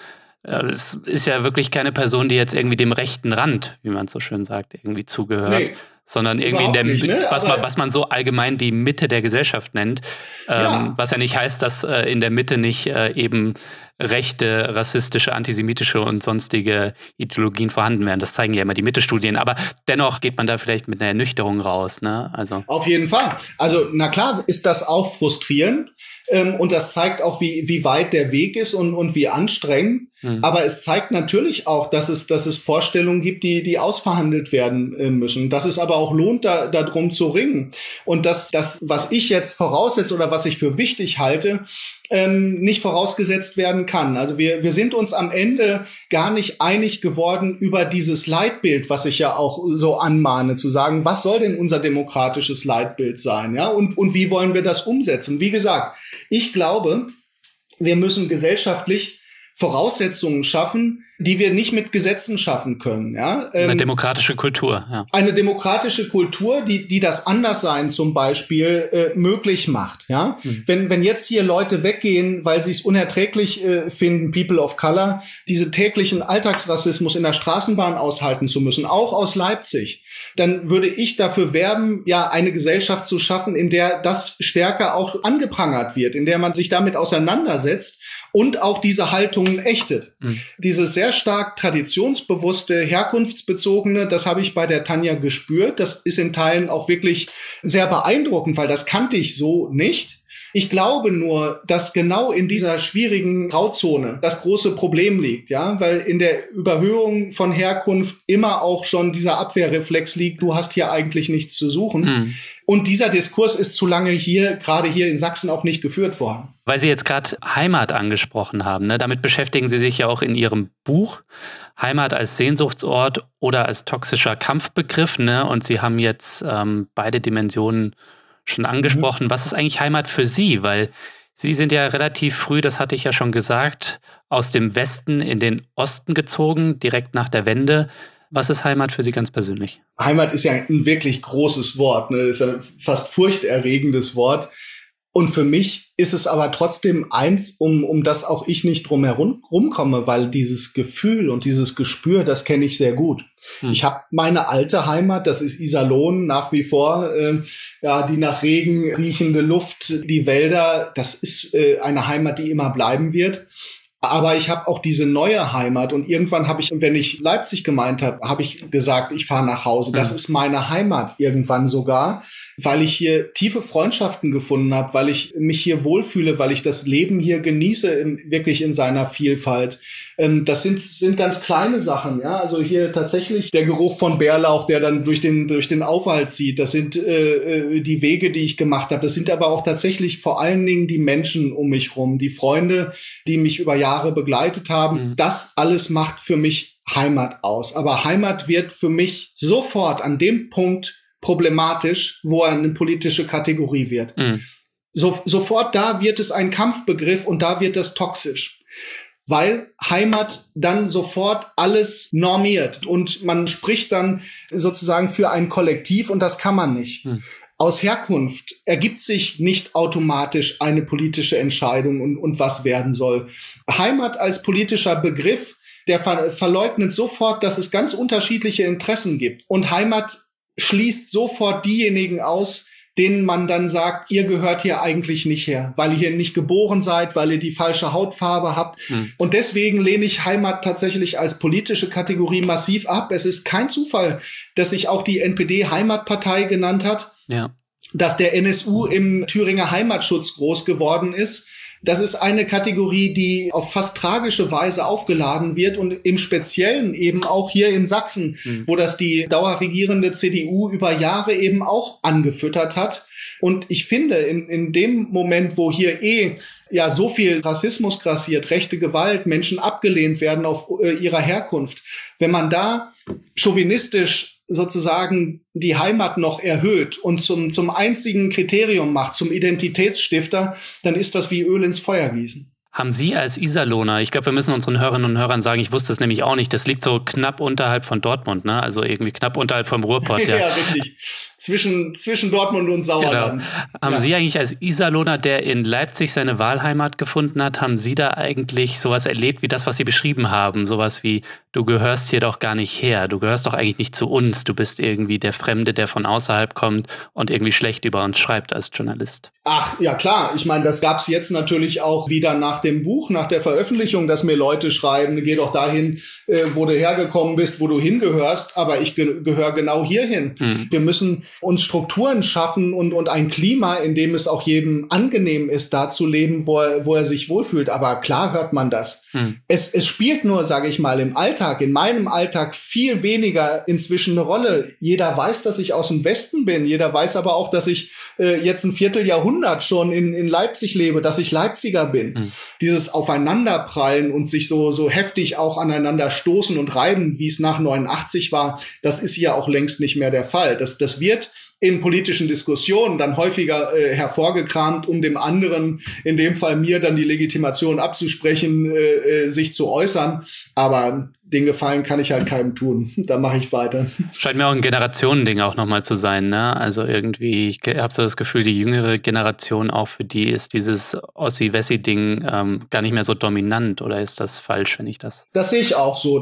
es ist ja wirklich keine Person, die jetzt irgendwie dem rechten Rand, wie man so schön sagt, irgendwie zugehört. Nee, Sondern irgendwie in der nicht, ne? was man so allgemein die Mitte der Gesellschaft nennt. Ja. Was ja nicht heißt, dass in der Mitte nicht eben rechte, rassistische, antisemitische und sonstige Ideologien vorhanden wären. Das zeigen ja immer die Mitte-Studien. Aber dennoch geht man da vielleicht mit einer Ernüchterung raus, ne? Also. Auf jeden Fall. Also, na klar, ist das auch frustrierend. Und das zeigt auch, wie weit der Weg ist und wie anstrengend. Aber es zeigt natürlich auch, dass es Vorstellungen gibt, die ausverhandelt werden müssen. Dass es aber auch lohnt, darum zu ringen. Und das, was ich jetzt voraussetze oder was ich für wichtig halte, nicht vorausgesetzt werden kann. Also wir sind uns am Ende gar nicht einig geworden über dieses Leitbild, was ich ja auch so anmahne, zu sagen, was soll denn unser demokratisches Leitbild sein, ja? Und wie wollen wir das umsetzen? Wie gesagt, ich glaube, wir müssen gesellschaftlich Voraussetzungen schaffen, die wir nicht mit Gesetzen schaffen können. Ja? Eine demokratische Kultur. Ja. Eine demokratische Kultur, die das Anderssein zum Beispiel möglich macht. Ja? Wenn jetzt hier Leute weggehen, weil sie es unerträglich finden, People of Color, diese täglichen Alltagsrassismus in der Straßenbahn aushalten zu müssen, auch aus Leipzig, dann würde ich dafür werben, ja, eine Gesellschaft zu schaffen, in der das stärker auch angeprangert wird, in der man sich damit auseinandersetzt und auch diese Haltungen ächtet. Dieses sehr stark traditionsbewusste, herkunftsbezogene, das habe ich bei der Tanja gespürt. Das ist in Teilen auch wirklich sehr beeindruckend, weil das kannte ich so nicht. Ich glaube nur, dass genau in dieser schwierigen Grauzone das große Problem liegt, ja, weil in der Überhöhung von Herkunft immer auch schon dieser Abwehrreflex liegt, du hast hier eigentlich nichts zu suchen. Und dieser Diskurs ist zu lange gerade hier in Sachsen auch nicht geführt worden. Weil Sie jetzt gerade Heimat angesprochen haben, ne? Damit beschäftigen Sie sich ja auch in Ihrem Buch. Heimat als Sehnsuchtsort oder als toxischer Kampfbegriff, ne? Und Sie haben jetzt beide Dimensionen schon angesprochen. Was ist eigentlich Heimat für Sie? Weil Sie sind ja relativ früh, das hatte ich ja schon gesagt, aus dem Westen in den Osten gezogen, direkt nach der Wende. Was ist Heimat für Sie ganz persönlich? Heimat ist ja ein wirklich großes Wort, ne? Ist ja ein fast furchterregendes Wort. Und für mich ist es aber trotzdem eins, um das auch ich nicht drum herum komme, weil dieses Gefühl und dieses Gespür, das kenne ich sehr gut. Ich habe meine alte Heimat, das ist Iserlohn nach wie vor, die nach Regen riechende Luft, die Wälder, das ist eine Heimat, die immer bleiben wird. Aber ich habe auch diese neue Heimat und irgendwann habe ich, wenn ich Leipzig gemeint habe, habe ich gesagt, ich fahre nach Hause. Das ist meine Heimat irgendwann sogar, weil ich hier tiefe Freundschaften gefunden habe, weil ich mich hier wohlfühle, weil ich das Leben hier genieße, wirklich in seiner Vielfalt. Das sind ganz kleine Sachen, ja. Also hier tatsächlich der Geruch von Bärlauch, der dann durch den Aufwald zieht. Das sind die Wege, die ich gemacht habe. Das sind aber auch tatsächlich vor allen Dingen die Menschen um mich rum, die Freunde, die mich über Jahre begleitet haben. Das alles macht für mich Heimat aus. Aber Heimat wird für mich sofort an dem Punkt problematisch, wo er eine politische Kategorie wird. Sofort da wird es ein Kampfbegriff und da wird es toxisch. Weil Heimat dann sofort alles normiert und man spricht dann sozusagen für ein Kollektiv und das kann man nicht. Aus Herkunft ergibt sich nicht automatisch eine politische Entscheidung und was werden soll. Heimat als politischer Begriff, der verleugnet sofort, dass es ganz unterschiedliche Interessen gibt. Und Heimat schließt sofort diejenigen aus, denen man dann sagt, ihr gehört hier eigentlich nicht her, weil ihr hier nicht geboren seid, weil ihr die falsche Hautfarbe habt. Und deswegen lehne ich Heimat tatsächlich als politische Kategorie massiv ab. Es ist kein Zufall, dass sich auch die NPD Heimatpartei genannt hat, dass der NSU im Thüringer Heimatschutz groß geworden ist. Das ist eine Kategorie, die auf fast tragische Weise aufgeladen wird und im Speziellen eben auch hier in Sachsen, wo das die dauerregierende CDU über Jahre eben auch angefüttert hat. Und ich finde, in dem Moment, wo hier so viel Rassismus grassiert, rechte Gewalt, Menschen abgelehnt werden auf ihrer Herkunft, wenn man da chauvinistisch sozusagen die Heimat noch erhöht und zum einzigen Kriterium macht, zum Identitätsstifter, dann ist das wie Öl ins Feuer gießen. Haben Sie als Iserlohner, ich glaube, wir müssen unseren Hörerinnen und Hörern sagen, ich wusste es nämlich auch nicht, das liegt so knapp unterhalb von Dortmund, ne? Also irgendwie knapp unterhalb vom Ruhrpott. Ja, richtig. Zwischen Dortmund und Sauerland. Genau. Haben Sie eigentlich als Iserlohner, der in Leipzig seine Wahlheimat gefunden hat, haben Sie da eigentlich sowas erlebt wie das, was Sie beschrieben haben? Sowas wie, du gehörst hier doch gar nicht her, du gehörst doch eigentlich nicht zu uns, du bist irgendwie der Fremde, der von außerhalb kommt und irgendwie schlecht über uns schreibt als Journalist. Ach, ja klar. Ich meine, das gab's jetzt natürlich auch wieder nach dem Buch, nach der Veröffentlichung, dass mir Leute schreiben, geh doch dahin, wo du hergekommen bist, wo du hingehörst, aber ich gehöre genau hierhin. Wir müssen uns Strukturen schaffen und ein Klima, in dem es auch jedem angenehm ist, da zu leben, wo er sich wohlfühlt. Aber klar hört man das. Es spielt nur, sage ich mal, im Alltag, in meinem Alltag viel weniger inzwischen eine Rolle. Jeder weiß, dass ich aus dem Westen bin. Jeder weiß aber auch, dass ich jetzt ein Vierteljahrhundert schon in Leipzig lebe, dass ich Leipziger bin. Dieses Aufeinanderprallen und sich so heftig auch aneinander stoßen und reiben, wie es nach 89 war, das ist hier auch längst nicht mehr der Fall. Das wird in politischen Diskussionen dann häufiger hervorgekramt, um dem anderen, in dem Fall mir, dann die Legitimation abzusprechen, sich zu äußern. Aber den Gefallen kann ich halt keinem tun. Da mache ich weiter. Scheint mir auch ein Generationending auch nochmal zu sein, ne? Also irgendwie, ich habe so das Gefühl, die jüngere Generation, auch für die ist dieses Ossi-Wessi-Ding gar nicht mehr so dominant. Oder ist das falsch, wenn ich das... Das sehe ich auch so.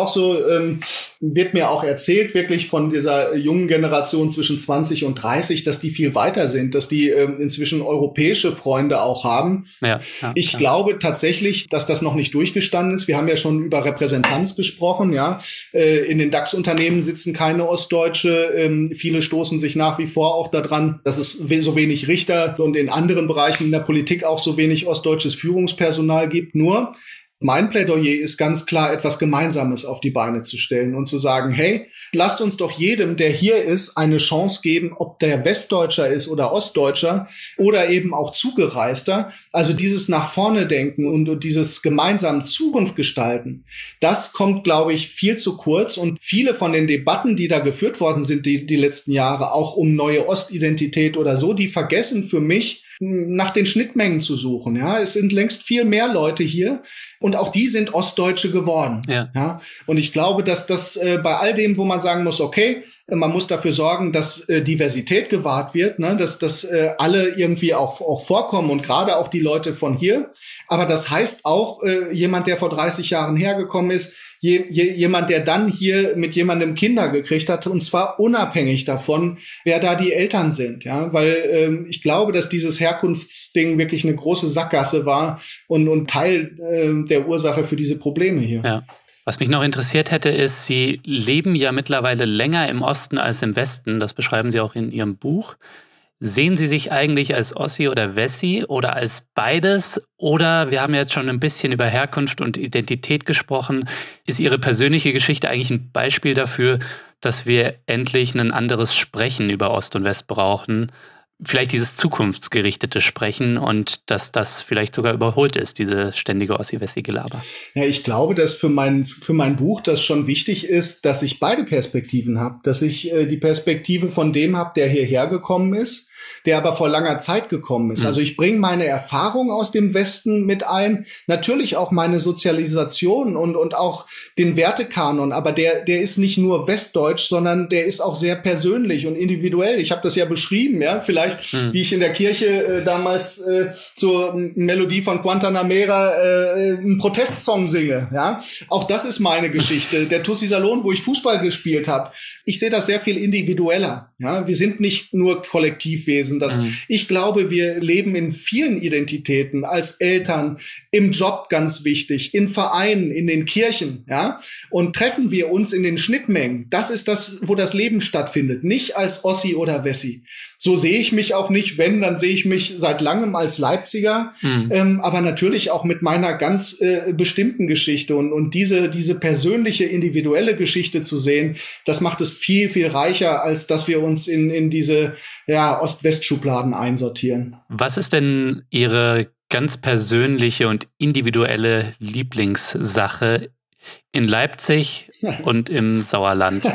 Wird mir auch erzählt, wirklich von dieser jungen Generation zwischen 20 und 30, dass die viel weiter sind, dass die inzwischen europäische Freunde auch haben. Ja, ich glaube tatsächlich, dass das noch nicht durchgestanden ist. Wir haben ja schon über Repräsentanz gesprochen, ja. In den DAX-Unternehmen sitzen keine Ostdeutsche. Viele stoßen sich nach wie vor auch daran, dass es so wenig Richter und in anderen Bereichen in der Politik auch so wenig ostdeutsches Führungspersonal gibt. Nur mein Plädoyer ist ganz klar, etwas Gemeinsames auf die Beine zu stellen und zu sagen, hey, lasst uns doch jedem, der hier ist, eine Chance geben, ob der Westdeutscher ist oder Ostdeutscher oder eben auch Zugereister. Also dieses nach vorne denken und dieses gemeinsam Zukunft gestalten, das kommt, glaube ich, viel zu kurz. Und viele von den Debatten, die da geführt worden sind, die letzten Jahre, auch um neue Ostidentität oder so, die vergessen für mich, nach den Schnittmengen zu suchen. Ja, es sind längst viel mehr Leute hier und auch die sind Ostdeutsche geworden. Ja. Und ich glaube, dass das bei all dem, wo man sagen muss, okay, man muss dafür sorgen, dass Diversität gewahrt wird, ne, dass alle irgendwie auch vorkommen und gerade auch die Leute von hier. Aber das heißt auch, jemand, der vor 30 Jahren hergekommen ist, jemand, der dann hier mit jemandem Kinder gekriegt hat, und zwar unabhängig davon, wer da die Eltern sind, ja, weil ich glaube, dass dieses Herkunftsding wirklich eine große Sackgasse war und Teil der Ursache für diese Probleme hier. Ja. Was mich noch interessiert hätte, ist, Sie leben ja mittlerweile länger im Osten als im Westen, das beschreiben Sie auch in Ihrem Buch. Sehen Sie sich eigentlich als Ossi oder Wessi oder als beides? Oder, wir haben jetzt schon ein bisschen über Herkunft und Identität gesprochen, ist Ihre persönliche Geschichte eigentlich ein Beispiel dafür, dass wir endlich ein anderes Sprechen über Ost und West brauchen? Vielleicht dieses zukunftsgerichtete Sprechen und dass das vielleicht sogar überholt ist, diese ständige Ossi-Wessi-Gelaber. Ja, ich glaube, dass für mein Buch das schon wichtig ist, dass ich beide Perspektiven habe. Dass ich die Perspektive von dem habe, der hierher gekommen ist, der aber vor langer Zeit gekommen ist. Also ich bringe meine Erfahrung aus dem Westen mit ein, natürlich auch meine Sozialisation und auch den Wertekanon, aber der ist nicht nur westdeutsch, sondern der ist auch sehr persönlich und individuell. Ich habe das ja beschrieben, ja, vielleicht wie ich in der Kirche damals zur Melodie von Guantanamera einen Protestsong singe, ja. Auch das ist meine Geschichte. Der Tussi Salon, wo ich Fußball gespielt habe, ich sehe das sehr viel individueller, ja. Wir sind nicht nur Kollektivwesen. Ich glaube, wir leben in vielen Identitäten, als Eltern, im Job ganz wichtig, in Vereinen, in den Kirchen, ja. Und treffen wir uns in den Schnittmengen, das ist das, wo das Leben stattfindet, nicht als Ossi oder Wessi. So sehe ich mich auch nicht, dann sehe ich mich seit langem als Leipziger, aber natürlich auch mit meiner ganz bestimmten Geschichte und diese persönliche, individuelle Geschichte zu sehen, das macht es viel, viel reicher, als dass wir uns in diese Ost-West-Schubladen einsortieren. Was ist denn Ihre ganz persönliche und individuelle Lieblingssache in Leipzig und im Sauerland?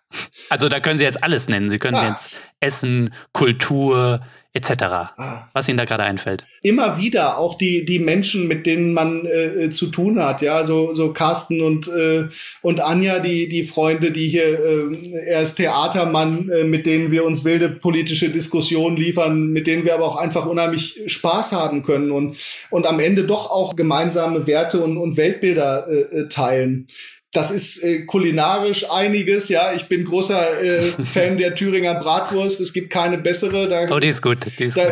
Also da können Sie jetzt alles nennen. Sie können jetzt Essen, Kultur etc., was Ihnen da gerade einfällt. Immer wieder auch die Menschen, mit denen man zu tun hat, ja, so Carsten und Anja, die Freunde, die hier, er ist Theatermann, mit denen wir uns wilde politische Diskussionen liefern, mit denen wir aber auch einfach unheimlich Spaß haben können und am Ende doch auch gemeinsame Werte und Weltbilder teilen. Das ist kulinarisch einiges, ja. Ich bin großer Fan der Thüringer Bratwurst. Es gibt keine bessere. Die ist gut.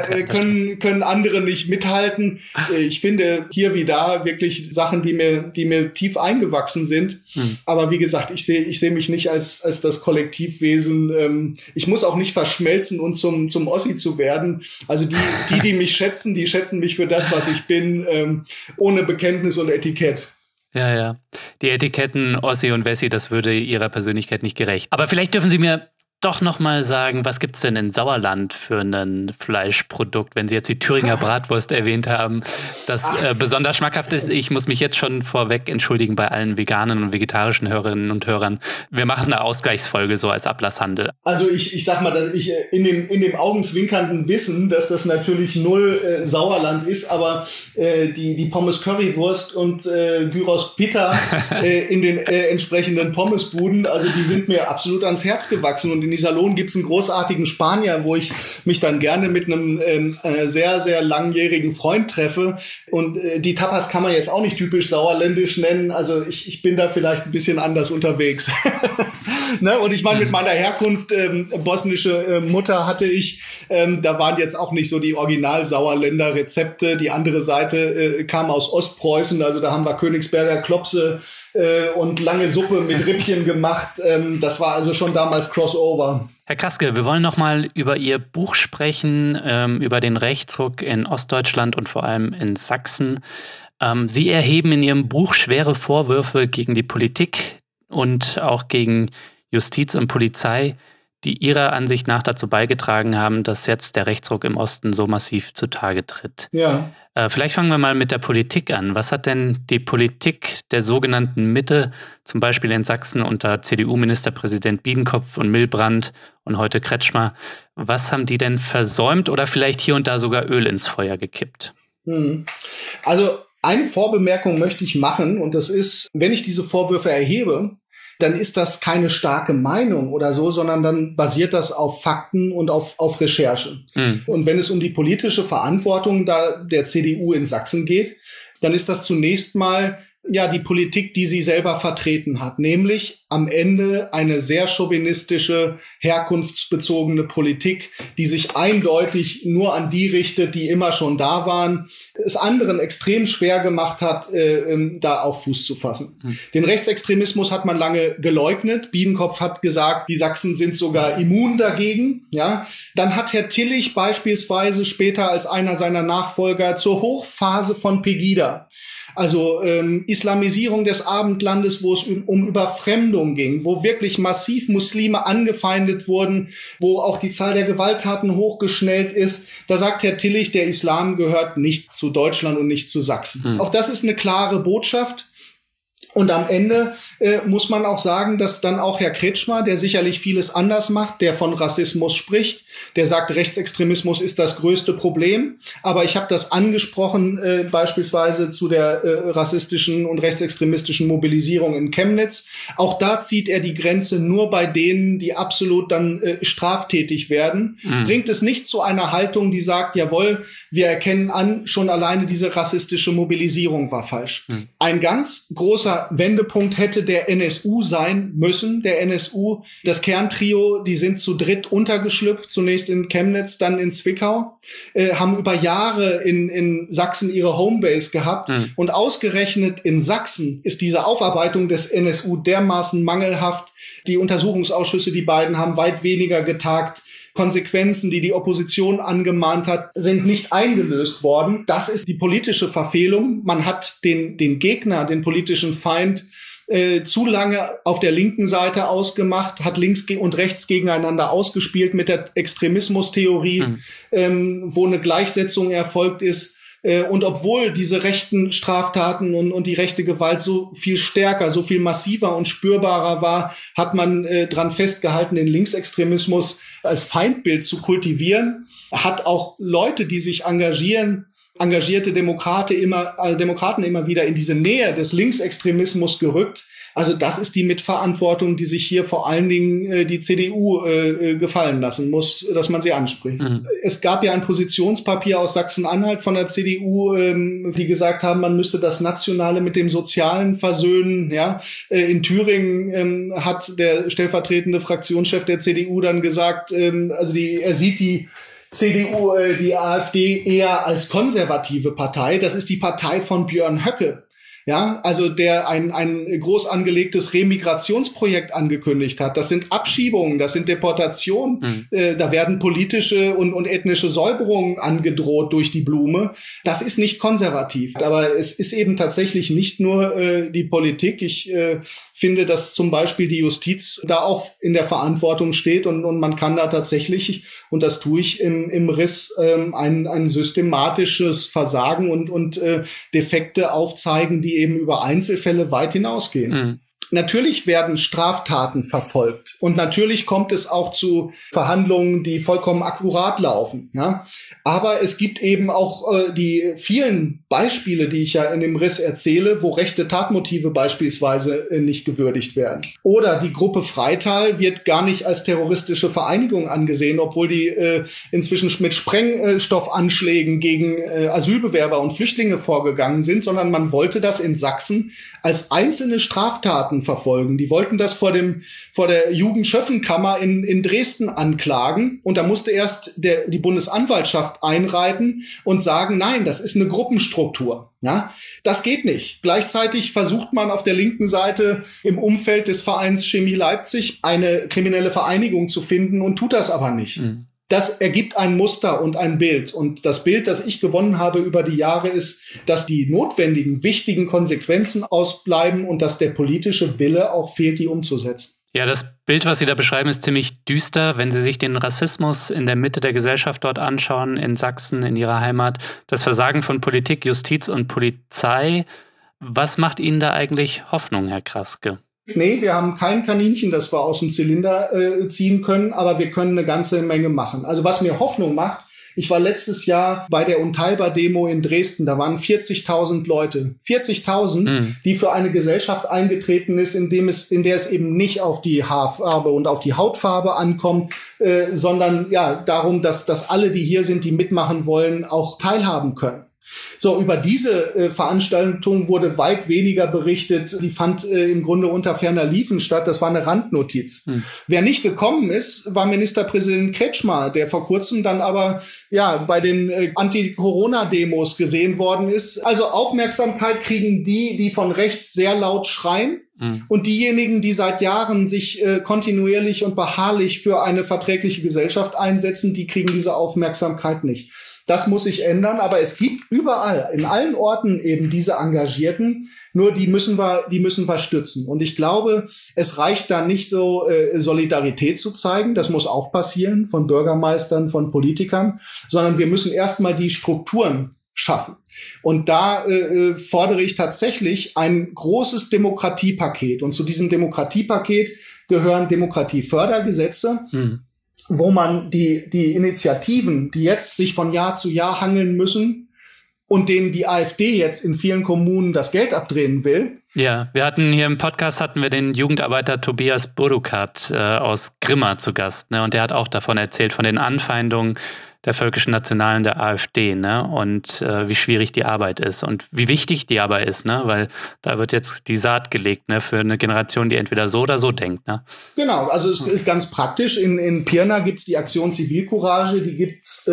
Können andere nicht mithalten. Ich finde hier wie da wirklich Sachen, die mir tief eingewachsen sind. Aber wie gesagt, ich sehe mich nicht als das Kollektivwesen. Ich muss auch nicht verschmelzen und zum Ossi zu werden. Also die mich schätzen, die schätzen mich für das, was ich bin, ohne Bekenntnis und Etikett. Ja. Die Etiketten Ossi und Wessi, das würde ihrer Persönlichkeit nicht gerecht. Aber vielleicht dürfen Sie mir doch noch mal sagen, was gibt's denn in Sauerland für ein Fleischprodukt, wenn Sie jetzt die Thüringer Bratwurst erwähnt haben, das besonders schmackhaft ist. Ich muss mich jetzt schon vorweg entschuldigen bei allen veganen und vegetarischen Hörerinnen und Hörern. Wir machen eine Ausgleichsfolge so als Ablasshandel. Also ich sag mal, dass ich in dem augenzwinkernden Wissen, dass das natürlich null Sauerland ist, aber die Pommes Currywurst und Gyros Pita in den entsprechenden Pommesbuden, also die sind mir absolut ans Herz gewachsen. Und in Iserlohn gibt's einen großartigen Spanier, wo ich mich dann gerne mit einem sehr, sehr langjährigen Freund treffe. Und die Tapas kann man jetzt auch nicht typisch sauerländisch nennen. Also ich bin da vielleicht ein bisschen anders unterwegs. Ne? Und ich meine, mit meiner Herkunft, bosnische Mutter hatte ich, da waren jetzt auch nicht so die Original-Sauerländer Rezepte. Die andere Seite kam aus Ostpreußen, also da haben wir Königsberger Klopse und lange Suppe mit Rippchen gemacht. Das war also schon damals Crossover. Herr Kraske, wir wollen noch mal über Ihr Buch sprechen, über den Rechtsruck in Ostdeutschland und vor allem in Sachsen. Sie erheben in Ihrem Buch schwere Vorwürfe gegen die Politik und auch gegen Justiz und Polizei, die Ihrer Ansicht nach dazu beigetragen haben, dass jetzt der Rechtsruck im Osten so massiv zutage tritt. Ja. Vielleicht fangen wir mal mit der Politik an. Was hat denn die Politik der sogenannten Mitte, zum Beispiel in Sachsen unter CDU-Ministerpräsident Biedenkopf und Milbrandt und heute Kretschmer, was haben die denn versäumt oder vielleicht hier und da sogar Öl ins Feuer gekippt? Also eine Vorbemerkung möchte ich machen, und das ist, wenn ich diese Vorwürfe erhebe, dann ist das keine starke Meinung oder so, sondern dann basiert das auf Fakten und auf Recherche. Und wenn es um die politische Verantwortung der CDU in Sachsen geht, dann ist das zunächst mal die Politik, die sie selber vertreten hat, nämlich am Ende eine sehr chauvinistische, herkunftsbezogene Politik, die sich eindeutig nur an die richtet, die immer schon da waren, es anderen extrem schwer gemacht hat, da auch Fuß zu fassen. Den Rechtsextremismus hat man lange geleugnet. Biedenkopf hat gesagt, die Sachsen sind sogar immun dagegen. Ja, dann hat Herr Tillich beispielsweise später als einer seiner Nachfolger zur Hochphase von Pegida, also Islamisierung des Abendlandes, wo es um Überfremdung ging, wo wirklich massiv Muslime angefeindet wurden, wo auch die Zahl der Gewalttaten hochgeschnellt ist. Da sagt Herr Tillich, der Islam gehört nicht zu Deutschland und nicht zu Sachsen. Auch das ist eine klare Botschaft. Und am Ende muss man auch sagen, dass dann auch Herr Kretschmer, der sicherlich vieles anders macht, der von Rassismus spricht, der sagt, Rechtsextremismus ist das größte Problem. Aber ich habe das angesprochen, beispielsweise zu der rassistischen und rechtsextremistischen Mobilisierung in Chemnitz. Auch da zieht er die Grenze nur bei denen, die absolut dann straftätig werden. Bringt es nicht zu einer Haltung, die sagt, jawohl, wir erkennen an, schon alleine diese rassistische Mobilisierung war falsch. Ein ganz großer Wendepunkt hätte der NSU sein müssen. Der NSU, das Kerntrio, die sind zu dritt untergeschlüpft, zunächst in Chemnitz, dann in Zwickau, haben über Jahre in Sachsen ihre Homebase gehabt. Und ausgerechnet in Sachsen ist diese Aufarbeitung des NSU dermaßen mangelhaft. Die Untersuchungsausschüsse, die beiden haben weit weniger getagt. Konsequenzen, die die Opposition angemahnt hat, sind nicht eingelöst worden. Das ist die politische Verfehlung. Man hat den Gegner, den politischen Feind, zu lange auf der linken Seite ausgemacht, hat links und rechts gegeneinander ausgespielt mit der Extremismustheorie, wo eine Gleichsetzung erfolgt ist. Und obwohl diese rechten Straftaten und die rechte Gewalt so viel stärker, so viel massiver und spürbarer war, hat man dran festgehalten, den Linksextremismus als Feindbild zu kultivieren, hat auch Leute, die sich engagieren, engagierte Demokraten immer wieder in diese Nähe des Linksextremismus gerückt. Also das ist die Mitverantwortung, die sich hier vor allen Dingen die CDU gefallen lassen muss, dass man sie anspricht. Mhm. Es gab ja ein Positionspapier aus Sachsen-Anhalt von der CDU, die gesagt haben, man müsste das Nationale mit dem Sozialen versöhnen. Ja, in Thüringen hat der stellvertretende Fraktionschef der CDU dann gesagt, er sieht die CDU, die AfD eher als konservative Partei. Das ist die Partei von Björn Höcke. Ja, also der ein groß angelegtes Remigrationsprojekt angekündigt hat. Das sind Abschiebungen, das sind Deportationen. Da werden politische und ethnische Säuberungen angedroht durch die Blume. Das ist nicht konservativ. Aber es ist eben tatsächlich nicht nur die Politik. Ich finde, dass zum Beispiel die Justiz da auch in der Verantwortung steht und man kann da tatsächlich, und das tue ich im Riss, ein systematisches Versagen und Defekte aufzeigen, die eben über Einzelfälle weit hinausgehen. Mhm. Natürlich werden Straftaten verfolgt und natürlich kommt es auch zu Verhandlungen, die vollkommen akkurat laufen. Ja? Aber es gibt eben auch die vielen Beispiele, die ich ja in dem Riss erzähle, wo rechte Tatmotive beispielsweise nicht gewürdigt werden. Oder die Gruppe Freital wird gar nicht als terroristische Vereinigung angesehen, obwohl die inzwischen mit Sprengstoffanschlägen gegen Asylbewerber und Flüchtlinge vorgegangen sind, sondern man wollte das in Sachsen als einzelne Straftaten verfolgen. Die wollten das vor der Jugendschöffenkammer in Dresden anklagen. Und da musste erst die Bundesanwaltschaft einreiten und sagen, nein, das ist eine Gruppenstruktur. Ja, das geht nicht. Gleichzeitig versucht man auf der linken Seite im Umfeld des Vereins Chemie Leipzig eine kriminelle Vereinigung zu finden und tut das aber nicht. Mhm. Das ergibt ein Muster und ein Bild. Und das Bild, das ich gewonnen habe über die Jahre, ist, dass die notwendigen, wichtigen Konsequenzen ausbleiben und dass der politische Wille auch fehlt, die umzusetzen. Ja, das Bild, was Sie da beschreiben, ist ziemlich düster. Wenn Sie sich den Rassismus in der Mitte der Gesellschaft dort anschauen, in Sachsen, in Ihrer Heimat, das Versagen von Politik, Justiz und Polizei, was macht Ihnen da eigentlich Hoffnung, Herr Kraske? Nee, wir haben kein Kaninchen, das wir aus dem Zylinder ziehen können, aber wir können eine ganze Menge machen. Also was mir Hoffnung macht, ich war letztes Jahr bei der Unteilbar-Demo in Dresden, da waren 40.000 Leute. 40.000, die für eine Gesellschaft eingetreten ist, in der es eben nicht auf die Haarfarbe und auf die Hautfarbe ankommt, sondern ja darum, dass alle, die hier sind, die mitmachen wollen, auch teilhaben können. So, über diese Veranstaltung wurde weit weniger berichtet. Die fand im Grunde unter ferner Liefen statt. Das war eine Randnotiz. Wer nicht gekommen ist, war Ministerpräsident Kretschmer, der vor kurzem dann aber bei den Anti-Corona-Demos gesehen worden ist. Also Aufmerksamkeit kriegen die von rechts sehr laut schreien. Und diejenigen, die seit Jahren sich kontinuierlich und beharrlich für eine verträgliche Gesellschaft einsetzen, die kriegen diese Aufmerksamkeit nicht. Das muss sich ändern, aber es gibt überall, in allen Orten eben diese Engagierten, nur die müssen wir stützen. Und ich glaube, es reicht da nicht so, Solidarität zu zeigen, das muss auch passieren, von Bürgermeistern, von Politikern, sondern wir müssen erstmal die Strukturen schaffen. Und da fordere ich tatsächlich ein großes Demokratiepaket. Und zu diesem Demokratiepaket gehören Demokratiefördergesetze, wo man die Initiativen, die jetzt sich von Jahr zu Jahr hangeln müssen und denen die AfD jetzt in vielen Kommunen das Geld abdrehen will. Ja, wir hatten hier im Podcast den Jugendarbeiter Tobias Burdukat aus Grimma zu Gast, ne? Und der hat auch davon erzählt, von den Anfeindungen der Völkischen Nationalen der AfD, ne? Und wie schwierig die Arbeit ist und wie wichtig die aber ist, ne? Weil da wird jetzt die Saat gelegt, ne? Für eine Generation, die entweder so oder so denkt, ne? Genau, also es ist ganz praktisch. In Pirna gibt's die Aktion Zivilcourage, die gibt's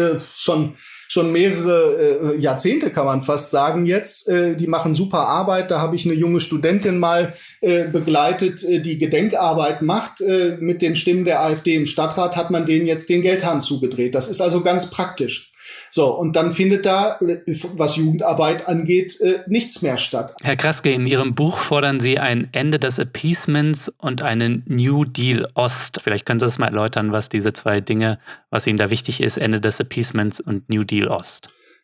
schon mehrere Jahrzehnte, kann man fast sagen jetzt. Die machen super Arbeit. Da habe ich eine junge Studentin mal begleitet, die Gedenkarbeit macht. Mit den Stimmen der AfD im Stadtrat hat man denen jetzt den Geldhahn zugedreht. Das ist also ganz praktisch. So, und dann findet da, was Jugendarbeit angeht, nichts mehr statt. Herr Kraske, in Ihrem Buch fordern Sie ein Ende des Appeasements und einen New Deal Ost. Vielleicht können Sie das mal erläutern, was diese zwei Dinge, was Ihnen da wichtig ist, Ende des Appeasements und New Deal Ost.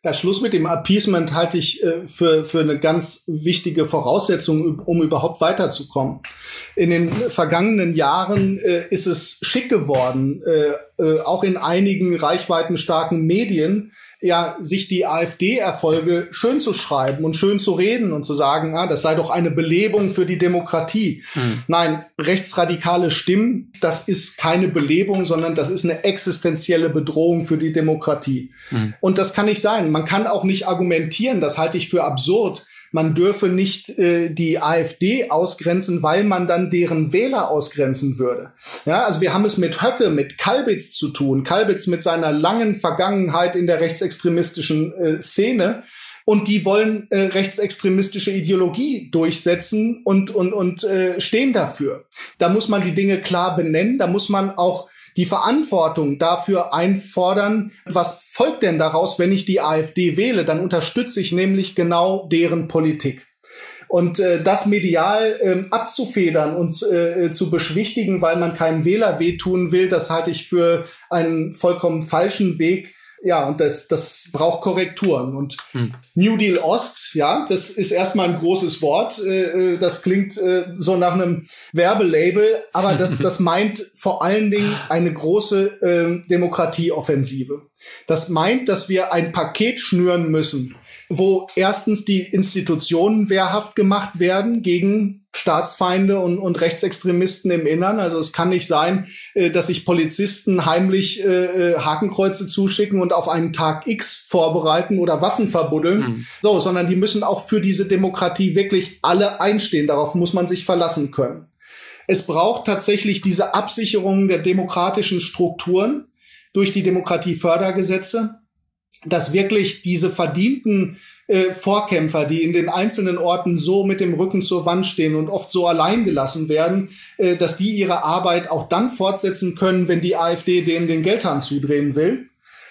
Der Schluss mit dem Appeasement halte ich für eine ganz wichtige Voraussetzung, um überhaupt weiterzukommen. In den vergangenen Jahren ist es schick geworden, auch in einigen reichweitenstarken Medien, ja, sich die AfD-Erfolge schön zu schreiben und schön zu reden und zu sagen, das sei doch eine Belebung für die Demokratie. Nein, rechtsradikale Stimmen, das ist keine Belebung, sondern das ist eine existenzielle Bedrohung für die Demokratie. Und das kann nicht sein. Man kann auch nicht argumentieren, das halte ich für absurd. Man dürfe nicht die AfD ausgrenzen, weil man dann deren Wähler ausgrenzen würde. Ja, also wir haben es mit Höcke, mit Kalbitz zu tun. Kalbitz mit seiner langen Vergangenheit in der rechtsextremistischen Szene. Und die wollen rechtsextremistische Ideologie durchsetzen und stehen dafür. Da muss man die Dinge klar benennen. Da muss man auch die Verantwortung dafür einfordern, was folgt denn daraus, wenn ich die AfD wähle? Dann unterstütze ich nämlich genau deren Politik. Und das medial abzufedern und zu beschwichtigen, weil man keinem Wähler wehtun will, das halte ich für einen vollkommen falschen Weg. Ja, und das braucht Korrekturen. Und New Deal Ost, ja, das ist erstmal ein großes Wort. Das klingt so nach einem Werbelabel, aber das meint vor allen Dingen eine große Demokratieoffensive. Das meint, dass wir ein Paket schnüren müssen, wo erstens die Institutionen wehrhaft gemacht werden gegen Staatsfeinde und Rechtsextremisten im Innern. Also es kann nicht sein, dass sich Polizisten heimlich Hakenkreuze zuschicken und auf einen Tag X vorbereiten oder Waffen verbuddeln. So, sondern die müssen auch für diese Demokratie wirklich alle einstehen. Darauf muss man sich verlassen können. Es braucht tatsächlich diese Absicherung der demokratischen Strukturen durch die Demokratiefördergesetze, dass wirklich diese verdienten Vorkämpfer, die in den einzelnen Orten so mit dem Rücken zur Wand stehen und oft so allein gelassen werden, dass die ihre Arbeit auch dann fortsetzen können, wenn die AfD denen den Geldhahn zudrehen will.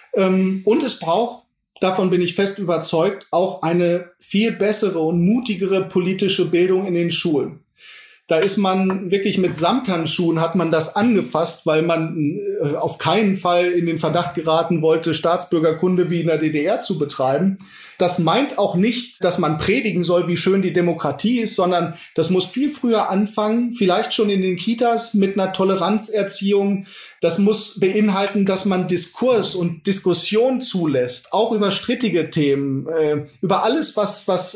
Und es braucht, davon bin ich fest überzeugt, auch eine viel bessere und mutigere politische Bildung in den Schulen. Da ist man wirklich mit Samthandschuhen hat man das angefasst, weil man auf keinen Fall in den Verdacht geraten wollte, Staatsbürgerkunde wie in der DDR zu betreiben. Das meint auch nicht, dass man predigen soll, wie schön die Demokratie ist, sondern das muss viel früher anfangen, vielleicht schon in den Kitas mit einer Toleranzerziehung. Das muss beinhalten, dass man Diskurs und Diskussion zulässt, auch über strittige Themen, über alles, was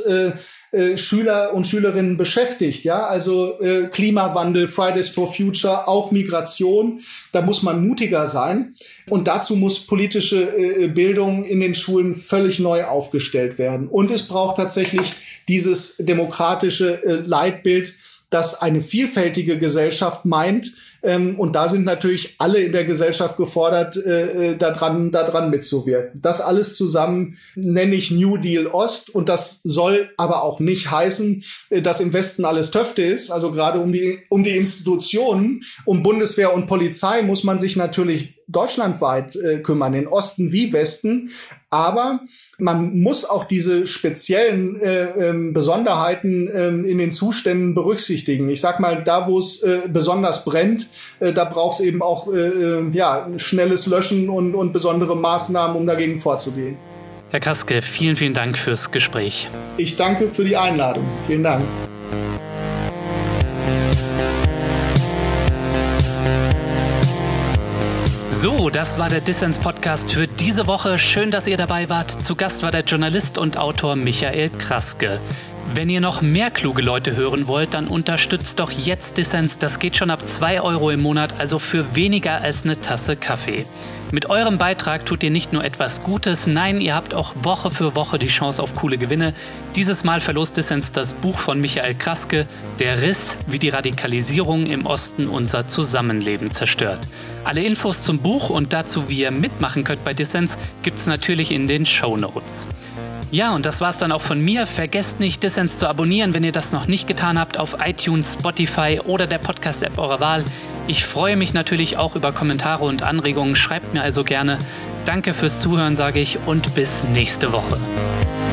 Schüler und Schülerinnen beschäftigt, ja, also Klimawandel, Fridays for Future, auch Migration, da muss man mutiger sein und dazu muss politische Bildung in den Schulen völlig neu aufgestellt werden und es braucht tatsächlich dieses demokratische Leitbild, das eine vielfältige Gesellschaft meint. Und da sind natürlich alle in der Gesellschaft gefordert, daran mitzuwirken. Das alles zusammen nenne ich New Deal Ost. Und das soll aber auch nicht heißen, dass im Westen alles Töfte ist. Also gerade um die Institutionen, um Bundeswehr und Polizei muss man sich natürlich deutschlandweit kümmern, in Osten wie Westen. Aber man muss auch diese speziellen Besonderheiten in den Zuständen berücksichtigen. Ich sag mal, da wo es besonders brennt, da braucht es eben auch schnelles Löschen und besondere Maßnahmen, um dagegen vorzugehen. Herr Kraske, vielen, vielen Dank fürs Gespräch. Ich danke für die Einladung. Vielen Dank. So, das war der Dissens-Podcast für diese Woche. Schön, dass ihr dabei wart. Zu Gast war der Journalist und Autor Michael Kraske. Wenn ihr noch mehr kluge Leute hören wollt, dann unterstützt doch jetzt Dissens. Das geht schon ab 2 € im Monat, also für weniger als eine Tasse Kaffee. Mit eurem Beitrag tut ihr nicht nur etwas Gutes, nein, ihr habt auch Woche für Woche die Chance auf coole Gewinne. Dieses Mal verlost Dissens das Buch von Michael Kraske, Der Riss, wie die Radikalisierung im Osten unser Zusammenleben zerstört. Alle Infos zum Buch und dazu, wie ihr mitmachen könnt bei Dissens, gibt's natürlich in den Shownotes. Ja, und das war's dann auch von mir. Vergesst nicht, Dissens zu abonnieren, wenn ihr das noch nicht getan habt, auf iTunes, Spotify oder der Podcast-App eurer Wahl. Ich freue mich natürlich auch über Kommentare und Anregungen. Schreibt mir also gerne. Danke fürs Zuhören, sage ich, und bis nächste Woche.